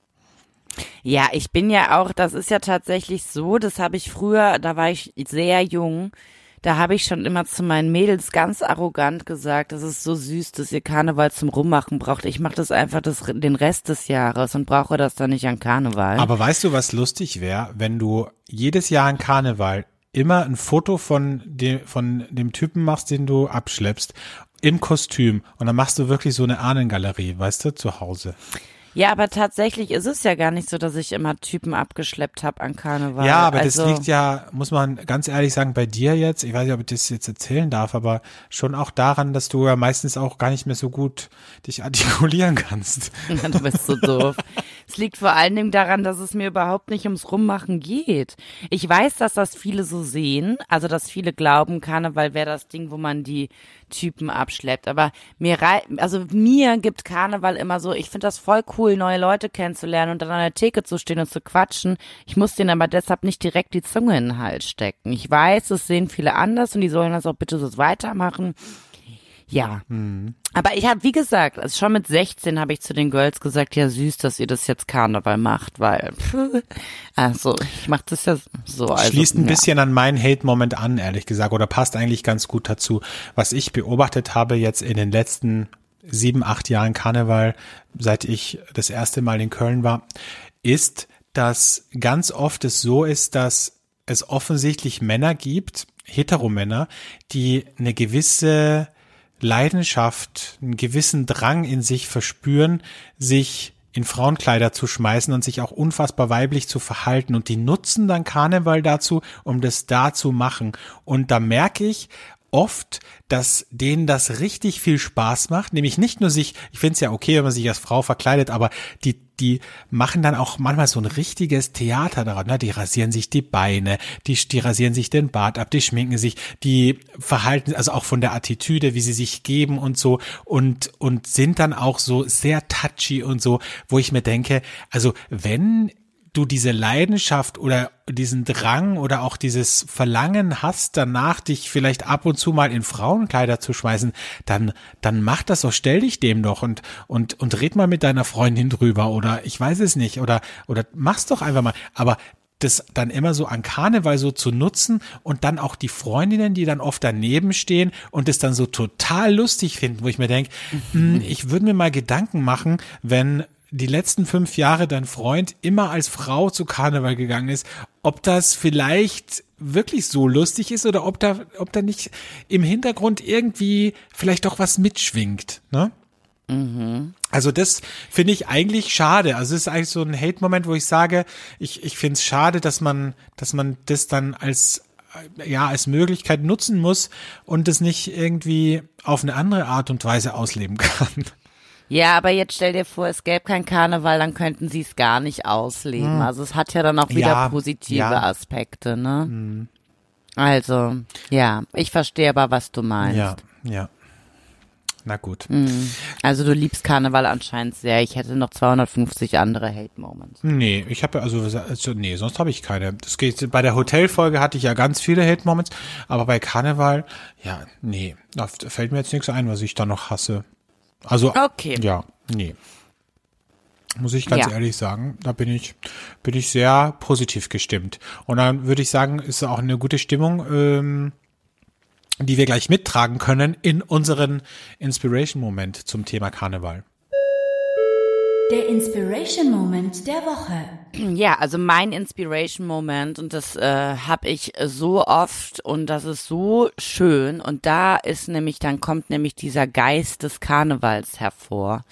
Ja, ich bin ja auch, das ist ja tatsächlich so, das habe ich früher, da war ich sehr jung, da habe ich schon immer zu meinen Mädels ganz arrogant gesagt, das ist so süß, dass ihr Karneval zum Rummachen braucht. Ich mache das einfach den Rest des Jahres und brauche das dann nicht an Karneval. Aber weißt du, was lustig wäre, wenn du jedes Jahr an Karneval immer ein Foto von dem Typen machst, den du abschleppst, im Kostüm und dann machst du wirklich so eine Ahnengalerie, weißt du, zu Hause. Ja, aber tatsächlich ist es ja gar nicht so, dass ich immer Typen abgeschleppt habe an Karneval. Ja, aber also, das liegt ja, muss man ganz ehrlich sagen, bei dir jetzt, ich weiß nicht, ob ich das jetzt erzählen darf, aber schon auch daran, dass du ja meistens auch gar nicht mehr so gut dich artikulieren kannst. Du bist so doof. Es liegt vor allen Dingen daran, dass es mir überhaupt nicht ums Rummachen geht. Ich weiß, dass das viele so sehen, also dass viele glauben, Karneval wäre das Ding, wo man die Typen abschleppt. Aber mir gibt Karneval immer so, ich finde das voll cool, neue Leute kennenzulernen und dann an der Theke zu stehen und zu quatschen. Ich muss denen aber deshalb nicht direkt die Zunge in den Hals stecken. Ich weiß, es sehen viele anders und die sollen das auch bitte so weitermachen. Ja, aber ich habe, wie gesagt, also schon mit 16 habe ich zu den Girls gesagt, ja süß, dass ihr das jetzt Karneval macht, weil, also ich mache das ja so. Also, Schließt ein bisschen an meinen Hate-Moment an, ehrlich gesagt, oder passt eigentlich ganz gut dazu. Was ich beobachtet habe jetzt in den letzten 7, 8 Jahren Karneval, seit ich das erste Mal in Köln war, ist, dass ganz oft es so ist, dass es offensichtlich Männer gibt, Heteromänner, die eine gewisse Leidenschaft, einen gewissen Drang in sich verspüren, sich in Frauenkleider zu schmeißen und sich auch unfassbar weiblich zu verhalten. Und die nutzen dann Karneval dazu, um das da zu machen. Und da merke ich oft, dass denen das richtig viel Spaß macht. Nämlich nicht nur ich finde es ja okay, wenn man sich als Frau verkleidet, aber die machen dann auch manchmal so ein richtiges Theater daran. Ne? Die rasieren sich die Beine, die rasieren sich den Bart ab, die schminken sich, die verhalten, also auch von der Attitüde, wie sie sich geben und so und sind dann auch so sehr touchy und so, wo ich mir denke, also wenn du diese Leidenschaft oder diesen Drang oder auch dieses Verlangen hast, danach dich vielleicht ab und zu mal in Frauenkleider zu schmeißen, dann mach das doch, stell dich dem doch und red mal mit deiner Freundin drüber oder ich weiß es nicht oder mach's doch einfach mal, aber das dann immer so an Karneval so zu nutzen und dann auch die Freundinnen, die dann oft daneben stehen und das dann so total lustig finden, wo ich mir denke, ich würde mir mal Gedanken machen, wenn die letzten 5 Jahre dein Freund immer als Frau zu Karneval gegangen ist, ob das vielleicht wirklich so lustig ist oder ob da nicht im Hintergrund irgendwie vielleicht doch was mitschwingt, ne? Also das finde ich eigentlich schade. Also es ist eigentlich so ein Hate-Moment, wo ich sage, ich finde es schade, dass man das dann als Möglichkeit nutzen muss und es nicht irgendwie auf eine andere Art und Weise ausleben kann. Ja, aber jetzt stell dir vor, es gäbe kein Karneval, dann könnten sie es gar nicht ausleben. Also es hat ja dann auch wieder positive Aspekte, ne? Also, ja, ich verstehe aber, was du meinst. Ja. Na gut. Also du liebst Karneval anscheinend sehr. Ich hätte noch 250 andere Hate-Moments. Nee, ich habe sonst habe ich keine. Das geht, bei der Hotelfolge hatte ich ja ganz viele Hate-Moments, aber bei Karneval, da fällt mir jetzt nichts ein, was ich da noch hasse. Also, okay. Ja, nee. Muss ich ganz ehrlich sagen, da bin ich sehr positiv gestimmt. Und dann würde ich sagen, ist auch eine gute Stimmung, die wir gleich mittragen können in unseren Inspiration-Moment zum Thema Karneval. Der Inspiration-Moment der Woche. Ja, also mein Inspiration-Moment und das habe ich so oft und das ist so schön und dann kommt nämlich dieser Geist des Karnevals hervor.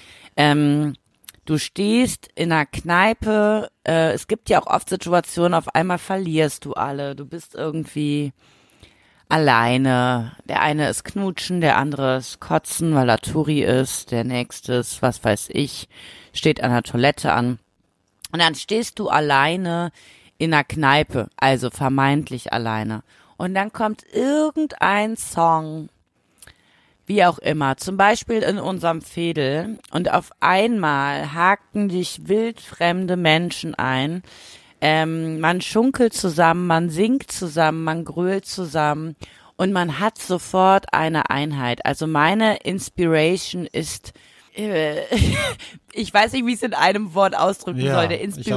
Du stehst in einer Kneipe, es gibt ja auch oft Situationen, auf einmal verlierst du alle, du bist irgendwie alleine. Der eine ist knutschen, der andere ist kotzen, weil er Touri ist, der nächste ist, was weiß ich, steht an der Toilette an. Und dann stehst du alleine in einer Kneipe, also vermeintlich alleine. Und dann kommt irgendein Song, wie auch immer, zum Beispiel in unserem Veedel. Und auf einmal haken dich wildfremde Menschen ein. Man schunkelt zusammen, man singt zusammen, man grölt zusammen und man hat sofort eine Einheit. Also meine Inspiration ist, ich weiß nicht, wie ich es in einem Wort ausdrücken soll.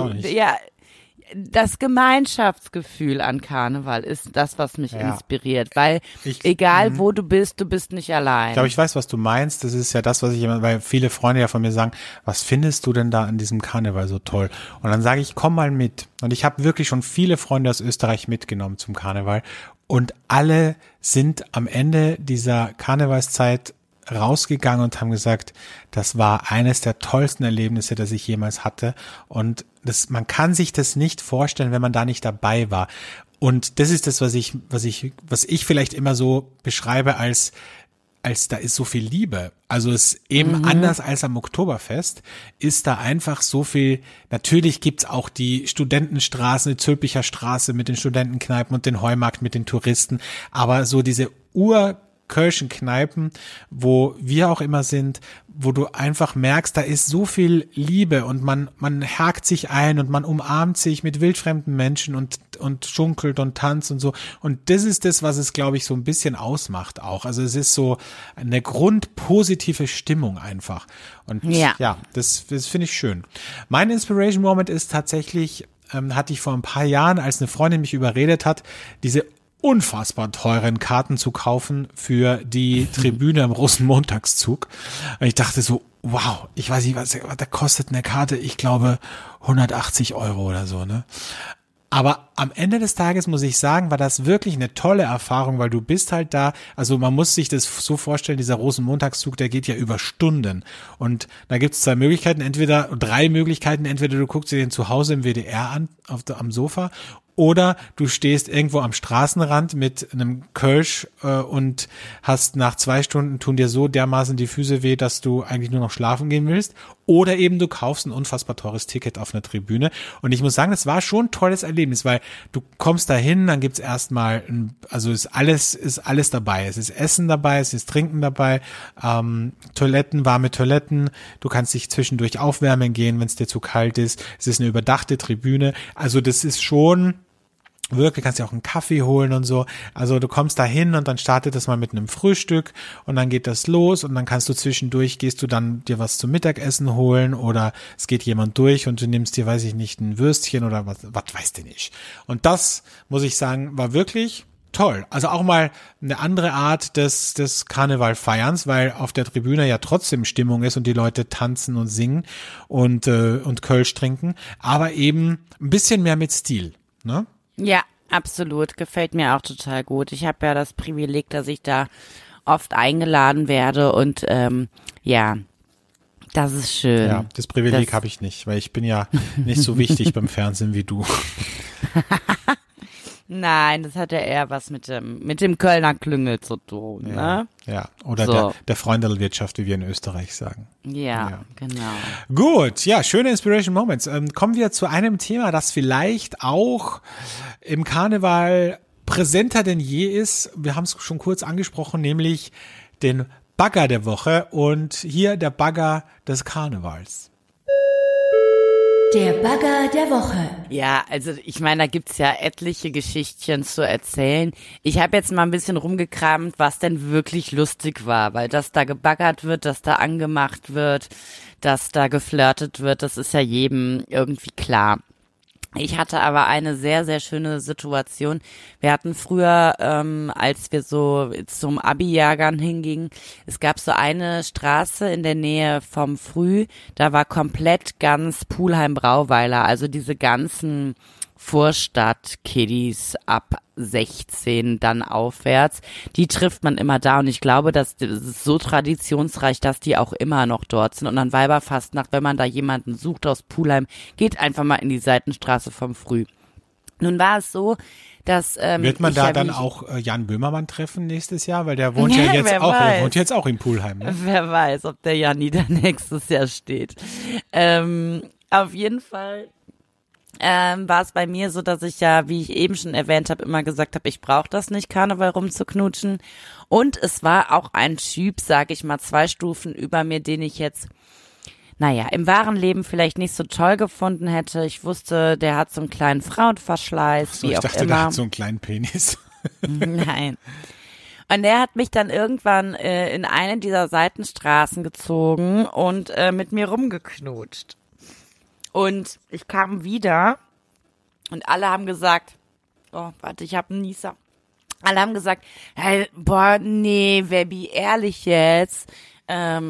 Das Gemeinschaftsgefühl an Karneval ist das, was mich inspiriert, weil egal wo du bist nicht allein. Ich glaube, ich weiß, was du meinst. Das ist ja das, was weil viele Freunde ja von mir sagen, was findest du denn da an diesem Karneval so toll? Und dann sage ich, komm mal mit. Und ich habe wirklich schon viele Freunde aus Österreich mitgenommen zum Karneval und alle sind am Ende dieser Karnevalszeit rausgegangen und haben gesagt, das war eines der tollsten Erlebnisse, das ich jemals hatte. Und man kann sich das nicht vorstellen, wenn man da nicht dabei war. Und das ist das, was ich vielleicht immer so beschreibe als da ist so viel Liebe. Also es eben anders als am Oktoberfest ist da einfach so viel, natürlich gibt's auch die Studentenstraßen, die Zülpicher Straße mit den Studentenkneipen und den Heumarkt mit den Touristen, aber so diese urkölschen Kneipen, wo wir auch immer sind, wo du einfach merkst, da ist so viel Liebe und man hakt sich ein und man umarmt sich mit wildfremden Menschen und schunkelt und tanzt und so. Und das ist das, was es, glaube ich, so ein bisschen ausmacht auch. Also es ist so eine grundpositive Stimmung einfach. Und ja das finde ich schön. Mein Inspiration Moment ist tatsächlich, hatte ich vor ein paar Jahren, als eine Freundin mich überredet hat, diese unfassbar teuren Karten zu kaufen für die Tribüne im Rosenmontagszug. Und ich dachte so, wow, ich weiß nicht, was da kostet eine Karte, ich glaube 180 € oder so, ne? Aber am Ende des Tages muss ich sagen, war das wirklich eine tolle Erfahrung, weil du bist halt da, also man muss sich das so vorstellen, dieser Rosenmontagszug, der geht ja über Stunden und da gibt's drei Möglichkeiten, entweder du guckst dir den zu Hause im WDR an, am Sofa, oder du stehst irgendwo am Straßenrand mit einem Kölsch und hast nach 2 Stunden tun dir so dermaßen die Füße weh, dass du eigentlich nur noch schlafen gehen willst. Oder eben du kaufst ein unfassbar teures Ticket auf einer Tribüne. Und ich muss sagen, das war schon ein tolles Erlebnis, weil du kommst da hin, dann gibt's erstmal, ist alles dabei. Es ist Essen dabei, es ist Trinken dabei, Toiletten, warme Toiletten. Du kannst dich zwischendurch aufwärmen gehen, wenn es dir zu kalt ist. Es ist eine überdachte Tribüne. Also das ist schon wirklich, kannst dir auch einen Kaffee holen und so. Also du kommst da hin und dann startet das mal mit einem Frühstück und dann geht das los und dann gehst du dann dir was zum Mittagessen holen oder es geht jemand durch und du nimmst dir, weiß ich nicht, ein Würstchen oder was weißt du nicht. Und das, muss ich sagen, war wirklich toll. Also auch mal eine andere Art des Karnevalfeierns, weil auf der Tribüne ja trotzdem Stimmung ist und die Leute tanzen und singen und Kölsch trinken, aber eben ein bisschen mehr mit Stil, ne? Ja, absolut. Gefällt mir auch total gut. Ich habe ja das Privileg, dass ich da oft eingeladen werde und das ist schön. Ja, das Privileg habe ich nicht, weil ich bin ja nicht so wichtig beim Fernsehen wie du. Nein, das hat ja eher was mit dem Kölner Klüngel zu tun, ne? Ja, oder so. der Freundelwirtschaft, wie wir in Österreich sagen. Ja, genau. Gut, ja, schöne Inspiration Moments. Kommen wir zu einem Thema, das vielleicht auch im Karneval präsenter denn je ist. Wir haben es schon kurz angesprochen, nämlich den Bagger der Woche und hier der Bagger des Karnevals. Der Bagger der Woche. Ja, also ich meine, da gibt's ja etliche Geschichtchen zu erzählen. Ich habe jetzt mal ein bisschen rumgekramt, was denn wirklich lustig war, weil dass da gebaggert wird, dass da angemacht wird, dass da geflirtet wird, das ist ja jedem irgendwie klar. Ich hatte aber eine sehr, sehr schöne Situation. Wir hatten früher, als wir so zum Abi-Jahrgang hingingen, es gab so eine Straße in der Nähe vom Früh, da war komplett ganz Pulheim-Brauweiler, also diese ganzen Vorstadt-Kiddies ab 16 dann aufwärts, die trifft man immer da und ich glaube, das ist so traditionsreich, dass die auch immer noch dort sind und an Weiberfastnacht, wenn man da jemanden sucht aus Pulheim, geht einfach mal in die Seitenstraße vom Früh. Nun war es so, dass wird man da dann auch Jan Böhmermann treffen nächstes Jahr, weil der wohnt ja jetzt auch, der wohnt jetzt auch in Pulheim. Ne? Wer weiß, ob der Janni da nächstes Jahr steht. Auf jeden Fall war es bei mir so, dass ich ja, wie ich eben schon erwähnt habe, immer gesagt habe, ich brauche das nicht, Karneval rumzuknutschen. Und es war auch ein Typ, sag ich mal, 2 Stufen über mir, den ich jetzt, im wahren Leben vielleicht nicht so toll gefunden hätte. Ich wusste, der hat so einen kleinen Frauenverschleiß, wie auch immer. Ich dachte, der hat so einen kleinen Penis. Nein. Und der hat mich dann irgendwann in eine dieser Seitenstraßen gezogen und mit mir rumgeknutscht. Und ich kam wieder und alle haben gesagt, oh, warte, ich habe einen Nieser. Alle haben gesagt, hey, boah, nee, Webby, ehrlich jetzt,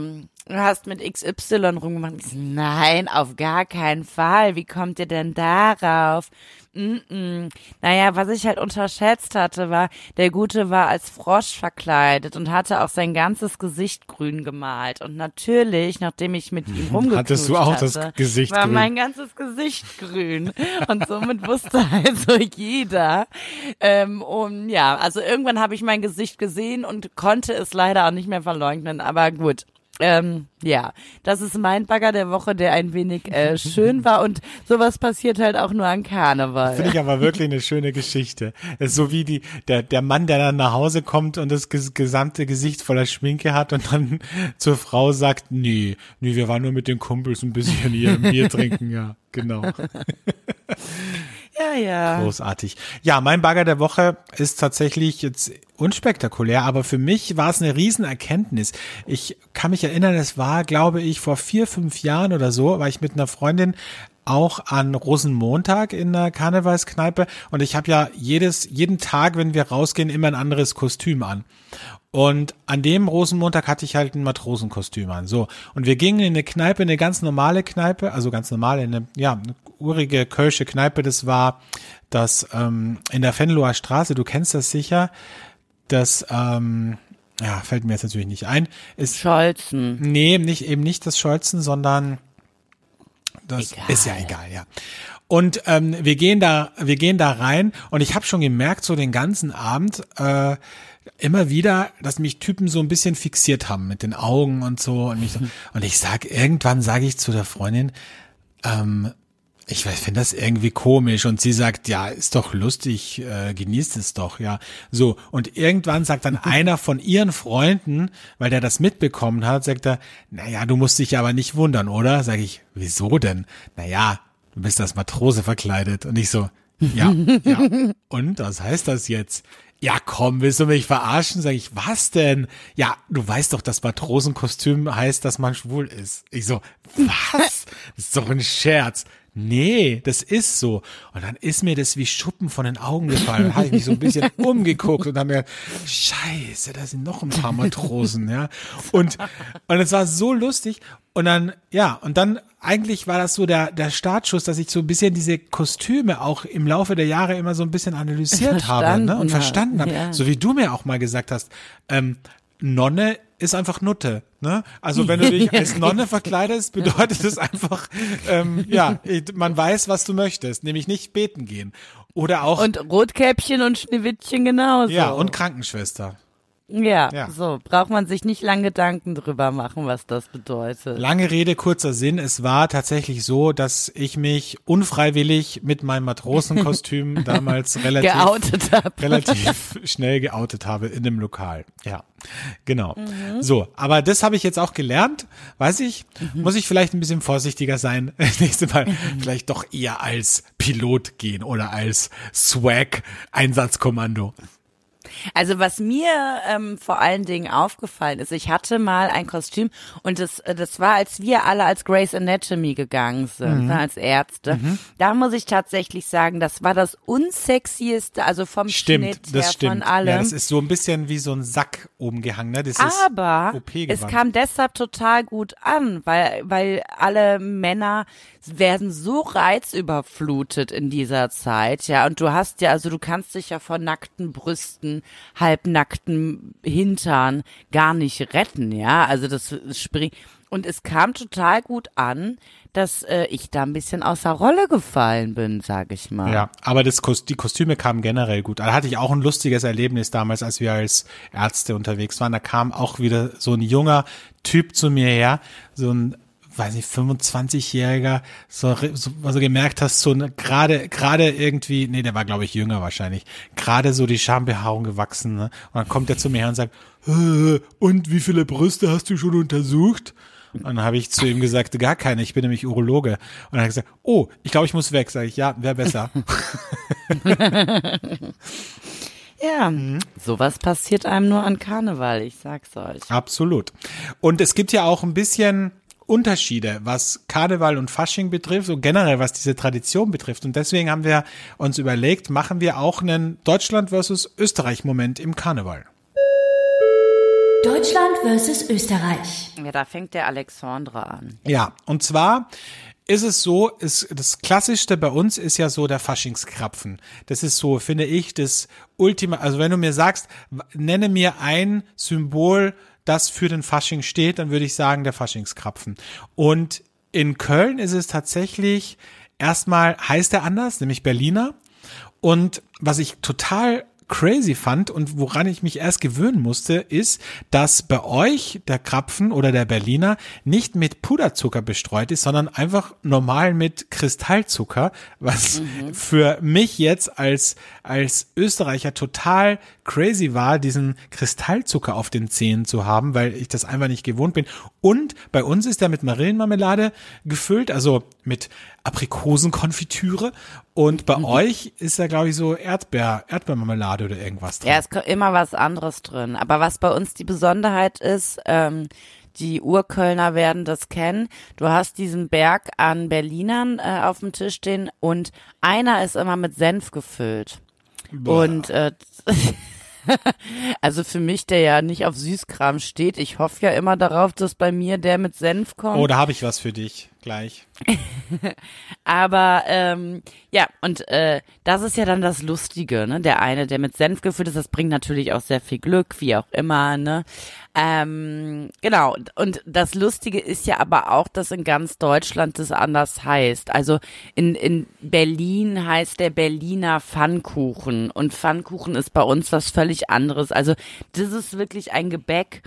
du hast mit XY rumgemacht. Ich so, nein, auf gar keinen Fall. Wie kommt ihr denn darauf? Naja, was ich halt unterschätzt hatte, war, der Gute war als Frosch verkleidet und hatte auch sein ganzes Gesicht grün gemalt. Und natürlich, nachdem ich mit ihm rumgeknutscht hattest du auch hatte, das Gesicht war grün. mein ganzes Gesicht grün. Und somit wusste also jeder. Also irgendwann habe ich mein Gesicht gesehen und konnte es leider auch nicht mehr verleugnen. Aber gut. Das ist mein Bagger der Woche, der ein wenig schön war und sowas passiert halt auch nur an Karneval. Finde ich aber wirklich eine schöne Geschichte. Es ist so wie der Mann, der dann nach Hause kommt und das gesamte Gesicht voller Schminke hat und dann zur Frau sagt, nee, wir waren nur mit den Kumpels ein bisschen hier Bier trinken, ja, genau. Ja. Großartig. Ja, mein Bagger der Woche ist tatsächlich jetzt unspektakulär, aber für mich war es eine Riesenerkenntnis. Ich kann mich erinnern, es war, glaube ich, vor 4-5 Jahren oder so, war ich mit einer Freundin auch an Rosenmontag in einer Karnevalskneipe und ich habe ja jeden Tag, wenn wir rausgehen, immer ein anderes Kostüm an. Und an dem Rosenmontag hatte ich halt ein Matrosenkostüm an. So. Und wir gingen in eine Kneipe, eine ganz normale Kneipe, also ganz normal, eine urige kölsche Kneipe, das war das in der Venloer Straße, du kennst das sicher, das fällt mir jetzt natürlich nicht ein. Ist Scholzen. Nee, nicht das Scholzen, sondern das egal. Ist ja egal, ja. Und wir gehen da rein und ich habe schon gemerkt, so den ganzen Abend immer wieder, dass mich Typen so ein bisschen fixiert haben mit den Augen und so und irgendwann sage ich zu der Freundin, ich finde das irgendwie komisch und sie sagt, ja, ist doch lustig, genießt es doch, ja. So, und irgendwann sagt dann einer von ihren Freunden, weil der das mitbekommen hat, sagt er, naja, du musst dich aber nicht wundern, oder? Sag ich, wieso denn? Naja, du bist als Matrose verkleidet. Und ich so, ja. Und was heißt das jetzt? Ja, komm, willst du mich verarschen? Sag ich, was denn? Ja, du weißt doch, das Matrosenkostüm heißt, dass man schwul ist. Ich so, was? Das ist doch ein Scherz. Nee, das ist so. Und dann ist mir das wie Schuppen von den Augen gefallen. Dann habe ich mich so ein bisschen umgeguckt und habe mir gedacht, scheiße, da sind noch ein paar Matrosen, ja. Und es war so lustig. Und dann eigentlich war das so der Startschuss, dass ich so ein bisschen diese Kostüme auch im Laufe der Jahre immer so ein bisschen analysiert habe, ne? Und verstanden habe. Ja. So wie du mir auch mal gesagt hast, Nonne ist einfach Nutte, ne? Also wenn du dich als Nonne verkleidest, bedeutet es einfach, man weiß, was du möchtest, nämlich nicht beten gehen. Oder auch. Und Rotkäppchen und Schneewittchen genauso. Ja, und Krankenschwester. Ja, so braucht man sich nicht lange Gedanken drüber machen, was das bedeutet. Lange Rede, kurzer Sinn. Es war tatsächlich so, dass ich mich unfreiwillig mit meinem Matrosenkostüm damals relativ schnell geoutet habe in dem Lokal. Ja, genau. So, aber das habe ich jetzt auch gelernt. Weiß ich, muss ich vielleicht ein bisschen vorsichtiger sein. Nächstes Mal vielleicht doch eher als Pilot gehen oder als Swag-Einsatzkommando. Also was mir vor allen Dingen aufgefallen ist, ich hatte mal ein Kostüm und das war, als wir alle als Grey's Anatomy gegangen sind, als Ärzte. Da muss ich tatsächlich sagen, das war das unsexieste, also vom Schnitt her von allem. Ja, das ist so ein bisschen wie so ein Sack oben gehangen, ne? Das Aber ist es kam deshalb total gut an, weil alle Männer werden so reizüberflutet in dieser Zeit, ja, und du kannst dich ja vor nackten Brüsten, halbnackten Hintern gar nicht retten, ja, also das springt, und es kam total gut an, dass ich da ein bisschen außer Rolle gefallen bin, sag ich mal. Ja, aber die Kostüme kamen generell gut. Da hatte ich auch ein lustiges Erlebnis damals, als wir als Ärzte unterwegs waren, da kam auch wieder so ein junger Typ zu mir her, so ein 25-Jähriger, also gemerkt hast, so gerade irgendwie, nee, der war glaube ich jünger wahrscheinlich, gerade so die Schambehaarung gewachsen, ne? Und dann kommt er zu mir her und sagt, und wie viele Brüste hast du schon untersucht? Und dann habe ich zu ihm gesagt, gar keine, ich bin nämlich Urologe. Und dann hat er gesagt, oh, ich glaube, ich muss weg. Sag ich, ja, wäre besser. Ja, sowas passiert einem nur an Karneval, ich sag's euch. Absolut. Und es gibt ja auch ein bisschen Unterschiede, was Karneval und Fasching betrifft und generell, was diese Tradition betrifft. Und deswegen haben wir uns überlegt, machen wir auch einen Deutschland versus Österreich-Moment im Karneval. Deutschland versus Österreich. Ja, da fängt der Alexandre an. Ja, und zwar ist es so, das Klassischste bei uns ist ja so der Faschingskrapfen. Das ist so, finde ich, das Ultima, also wenn du mir sagst, nenne mir ein Symbol, das für den Fasching steht, dann würde ich sagen, der Faschingskrapfen. Und in Köln ist es tatsächlich, erstmal heißt er anders, nämlich Berliner. Und was ich total crazy fand und woran ich mich erst gewöhnen musste, ist, dass bei euch der Krapfen oder der Berliner nicht mit Puderzucker bestreut ist, sondern einfach normal mit Kristallzucker, was für mich jetzt als Österreicher total crazy war, diesen Kristallzucker auf den Zähnen zu haben, weil ich das einfach nicht gewohnt bin. Und bei uns ist der mit Marillenmarmelade gefüllt, also mit Aprikosenkonfitüre. Und bei euch ist da, glaube ich, so Erdbeermarmelade oder irgendwas drin. Ja, es ist immer was anderes drin. Aber was bei uns die Besonderheit ist, die Urkölner werden das kennen. Du hast diesen Berg an Berlinern auf dem Tisch stehen und einer ist immer mit Senf gefüllt. Boah. Und also für mich, der ja nicht auf Süßkram steht, ich hoffe ja immer darauf, dass bei mir der mit Senf kommt. Oh, da habe ich was für dich gleich. Aber ja, und das ist ja dann das Lustige, ne? Der eine, der mit Senf gefüllt ist, das bringt natürlich auch sehr viel Glück, wie auch immer, ne? Genau, und das Lustige ist ja aber auch, dass in ganz Deutschland das anders heißt. Also in Berlin heißt der Berliner Pfannkuchen und Pfannkuchen ist bei uns was völlig anderes. Also das ist wirklich ein Gebäck,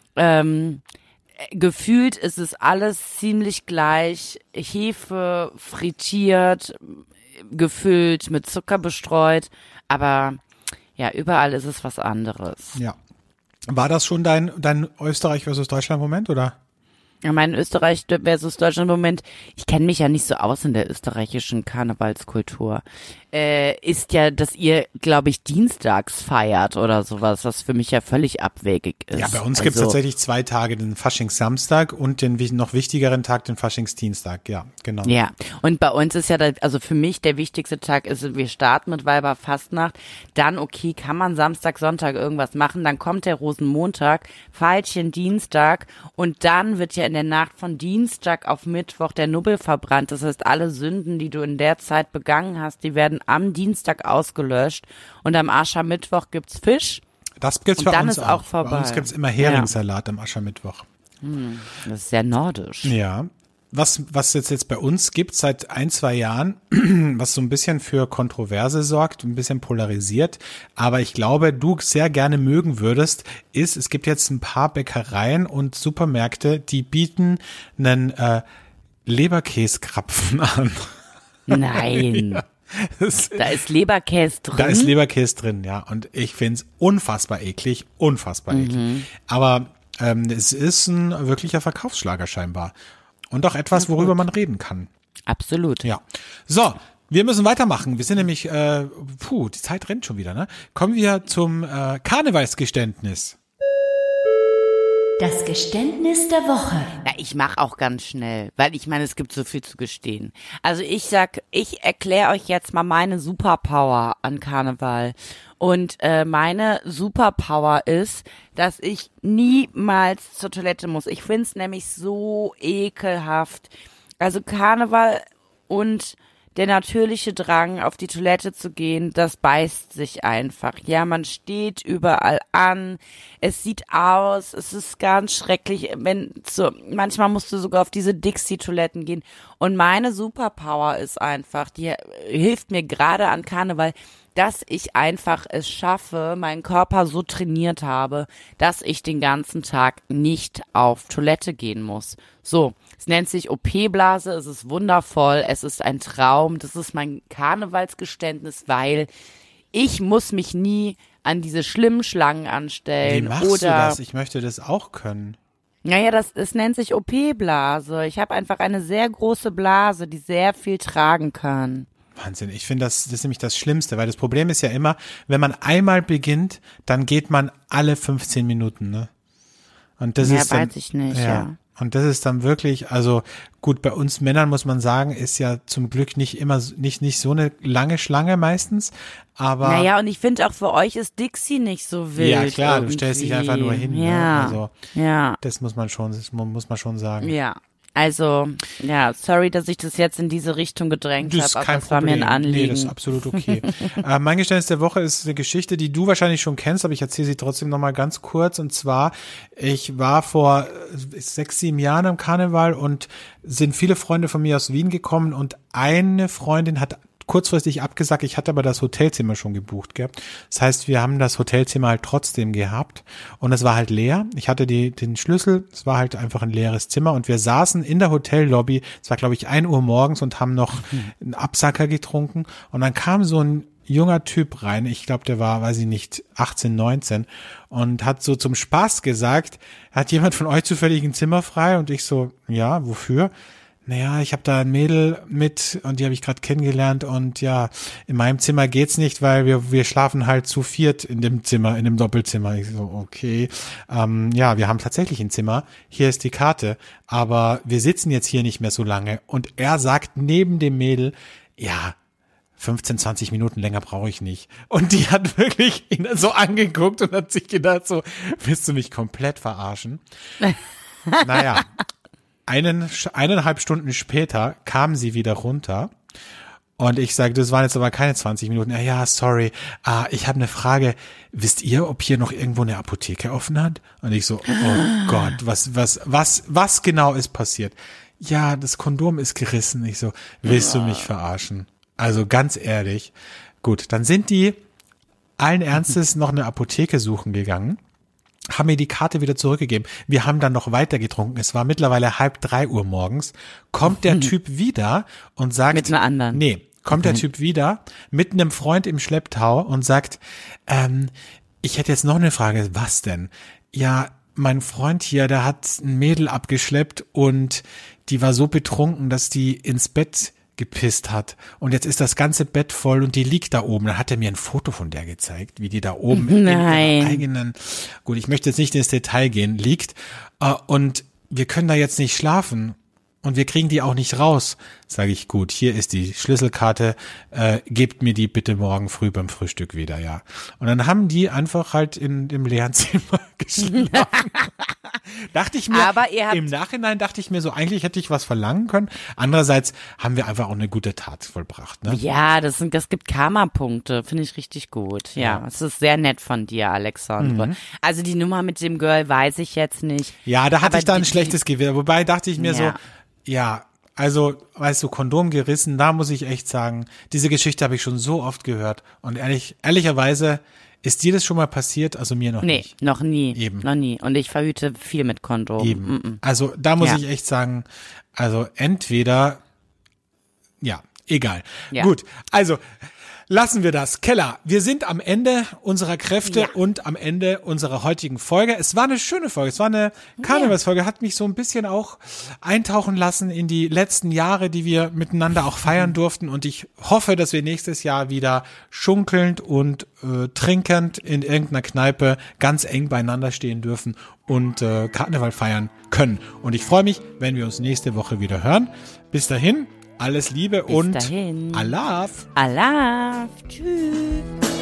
gefühlt ist es alles ziemlich gleich, Hefe frittiert, gefüllt, mit Zucker bestreut, aber ja, überall ist es was anderes. Ja. War das schon dein Österreich versus Deutschland Moment, oder? Ja, mein Österreich versus Deutschland Moment, ich kenne mich ja nicht so aus in der österreichischen Karnevalskultur, ist ja, dass ihr, glaube ich, dienstags feiert oder sowas, was für mich ja völlig abwegig ist. Ja, bei uns gibt's tatsächlich 2 Tage, den Faschingssamstag und den noch wichtigeren Tag, den Faschingsdienstag, ja, genau. Ja, und bei uns ist ja, also für mich der wichtigste Tag ist, wir starten mit Weiberfastnacht, dann okay, kann man Samstag, Sonntag irgendwas machen, dann kommt der Rosenmontag, Veilchen Dienstag und dann wird ja in der Nacht von Dienstag auf Mittwoch der Nubbel verbrannt. Das heißt, alle Sünden, die du in der Zeit begangen hast, die werden am Dienstag ausgelöscht und am Aschermittwoch gibt's Fisch. Das gibt's und bei dann uns ist auch vorbei. Bei uns gibt's immer Heringssalat am Aschermittwoch. Das ist sehr nordisch. Ja. Was jetzt bei uns gibt seit 1-2 Jahren, was so ein bisschen für Kontroverse sorgt, ein bisschen polarisiert, aber ich glaube, du sehr gerne mögen würdest, ist, es gibt jetzt ein paar Bäckereien und Supermärkte, die bieten einen Leberkäskrapfen an. Nein. Ja. Da ist Leberkäse drin. Da ist Leberkäse drin, ja. Und ich find's unfassbar eklig, Aber es ist ein wirklicher Verkaufsschlager scheinbar. Und auch etwas, worüber man reden kann. Absolut. Ja. So, wir müssen weitermachen. Wir sind nämlich, die Zeit rennt schon wieder, ne? Kommen wir zum Karnevalsgeständnis. Das Geständnis der Woche. Ja, ich mache auch ganz schnell, weil ich meine, es gibt so viel zu gestehen. Also ich erkläre euch jetzt mal meine Superpower an Karneval. Und meine Superpower ist, dass ich niemals zur Toilette muss. Ich find's nämlich so ekelhaft. Also Karneval und der natürliche Drang, auf die Toilette zu gehen, das beißt sich einfach. Ja, man steht überall an, es sieht aus, es ist ganz schrecklich, manchmal musst du sogar auf diese Dixie-Toiletten gehen. Und meine Superpower ist einfach, die hilft mir gerade an Karneval, dass ich einfach es schaffe, meinen Körper so trainiert habe, dass ich den ganzen Tag nicht auf Toilette gehen muss. So, es nennt sich OP-Blase, es ist wundervoll, es ist ein Traum, das ist mein Karnevalsgeständnis, weil ich muss mich nie an diese schlimmen Schlangen anstellen. Wie machst du das? Ich möchte das auch können. Naja, es nennt sich OP-Blase. Ich habe einfach eine sehr große Blase, die sehr viel tragen kann. Wahnsinn, ich finde, das ist nämlich das Schlimmste, weil das Problem ist ja immer, wenn man einmal beginnt, dann geht man alle 15 Minuten, ne? Und das ist dann, weiß ich nicht, ja. Und das ist dann wirklich, also gut, bei uns Männern muss man sagen, ist ja zum Glück nicht immer, nicht so eine lange Schlange meistens, aber. Naja, und ich finde auch für euch ist Dixie nicht so wild. Ja, klar, irgendwie. du stellst dich einfach nur hin. Ja, Ne? Also, ja. das muss man schon sagen. Ja. Also, ja, sorry, dass ich das jetzt in diese Richtung gedrängt Das ist habe, aber kein das war mir Problem. ein Anliegen. Nee, das ist absolut okay. Mein Geständnis der Woche ist eine Geschichte, die du wahrscheinlich schon kennst, aber ich erzähle sie trotzdem nochmal ganz kurz. Und zwar, ich war vor 6, 7 Jahren am Karneval und sind viele Freunde von mir aus Wien gekommen und eine Freundin hat kurzfristig abgesagt, ich hatte aber das Hotelzimmer schon gebucht, gell? Das heißt, wir haben das Hotelzimmer halt trotzdem gehabt und es war halt leer. Ich hatte den Schlüssel, es war halt einfach ein leeres Zimmer und wir saßen in der Hotellobby, es war glaube ich 1 Uhr morgens und haben noch einen Absacker getrunken und dann kam so ein junger Typ rein, ich glaube, der war, weiß ich nicht, 18, 19 und hat so zum Spaß gesagt, hat jemand von euch zufällig ein Zimmer frei? Und ich so, ja, wofür? Naja, ich habe da ein Mädel mit und die habe ich gerade kennengelernt und ja, in meinem Zimmer geht's nicht, weil wir schlafen halt zu viert in dem Zimmer, in dem Doppelzimmer. Ich so, okay, ja, wir haben tatsächlich ein Zimmer, hier ist die Karte, aber wir sitzen jetzt hier nicht mehr so lange und er sagt neben dem Mädel, ja, 15, 20 Minuten länger brauche ich nicht. Und die hat wirklich ihn so angeguckt und hat sich gedacht so, willst du mich komplett verarschen? Naja. 1,5 Stunden später kam sie wieder runter und ich sagte, das waren jetzt aber keine 20 Minuten. Ja, sorry, ich habe eine Frage. Wisst ihr, ob hier noch irgendwo eine Apotheke offen hat? Und ich so, oh Gott, was genau ist passiert? Ja, das Kondom ist gerissen. Ich so, willst du mich verarschen? Also ganz ehrlich. Gut, dann sind die allen Ernstes noch eine Apotheke suchen gegangen. Haben mir die Karte wieder zurückgegeben. Wir haben dann noch weiter getrunken. Es war mittlerweile 2:30 Uhr morgens. Kommt der Typ wieder und sagt. Mit einer anderen. Nee, kommt der Typ wieder mit einem Freund im Schlepptau und sagt, ich hätte jetzt noch eine Frage. Was denn? Ja, mein Freund hier, der hat ein Mädel abgeschleppt und die war so betrunken, dass die ins Bett gepisst hat und jetzt ist das ganze Bett voll und die liegt da oben. Dann hat er mir ein Foto von der gezeigt, wie die da oben in ihrer eigenen, gut, ich möchte jetzt nicht ins Detail gehen, liegt und wir können da jetzt nicht schlafen und wir kriegen die auch nicht raus. Sage ich, gut, hier ist die Schlüsselkarte, gebt mir die bitte morgen früh beim Frühstück wieder, ja. Und dann haben die einfach halt im leeren Zimmer geschlafen. Dachte ich mir, aber im Nachhinein dachte ich mir so, eigentlich hätte ich was verlangen können. Andererseits haben wir einfach auch eine gute Tat vollbracht, ne? Ja, das gibt Karma-Punkte, finde ich richtig gut. Ja, es ist sehr nett von dir, Alexandre. Also die Nummer mit dem Girl weiß ich jetzt nicht. Ja, da hatte ich da ein schlechtes Gewissen. Wobei dachte ich mir so, ja, also, weißt du, Kondom gerissen, da muss ich echt sagen, diese Geschichte habe ich schon so oft gehört. Und ehrlicherweise, ist dir das schon mal passiert? Also mir noch nicht. Nee, noch nie. Eben. Noch nie. Und ich verhüte viel mit Kondom. Eben. Also da muss ich echt sagen, also entweder, ja, egal. Ja. Gut, also lassen wir das. Keller, wir sind am Ende unserer Kräfte und am Ende unserer heutigen Folge. Es war eine schöne Folge, es war eine Karnevalsfolge, hat mich so ein bisschen auch eintauchen lassen in die letzten Jahre, die wir miteinander auch feiern durften und ich hoffe, dass wir nächstes Jahr wieder schunkelnd und trinkend in irgendeiner Kneipe ganz eng beieinander stehen dürfen und Karneval feiern können. Und ich freue mich, wenn wir uns nächste Woche wieder hören. Bis dahin. Alles Liebe und dahin. Alaf. Alaf. Tschüss.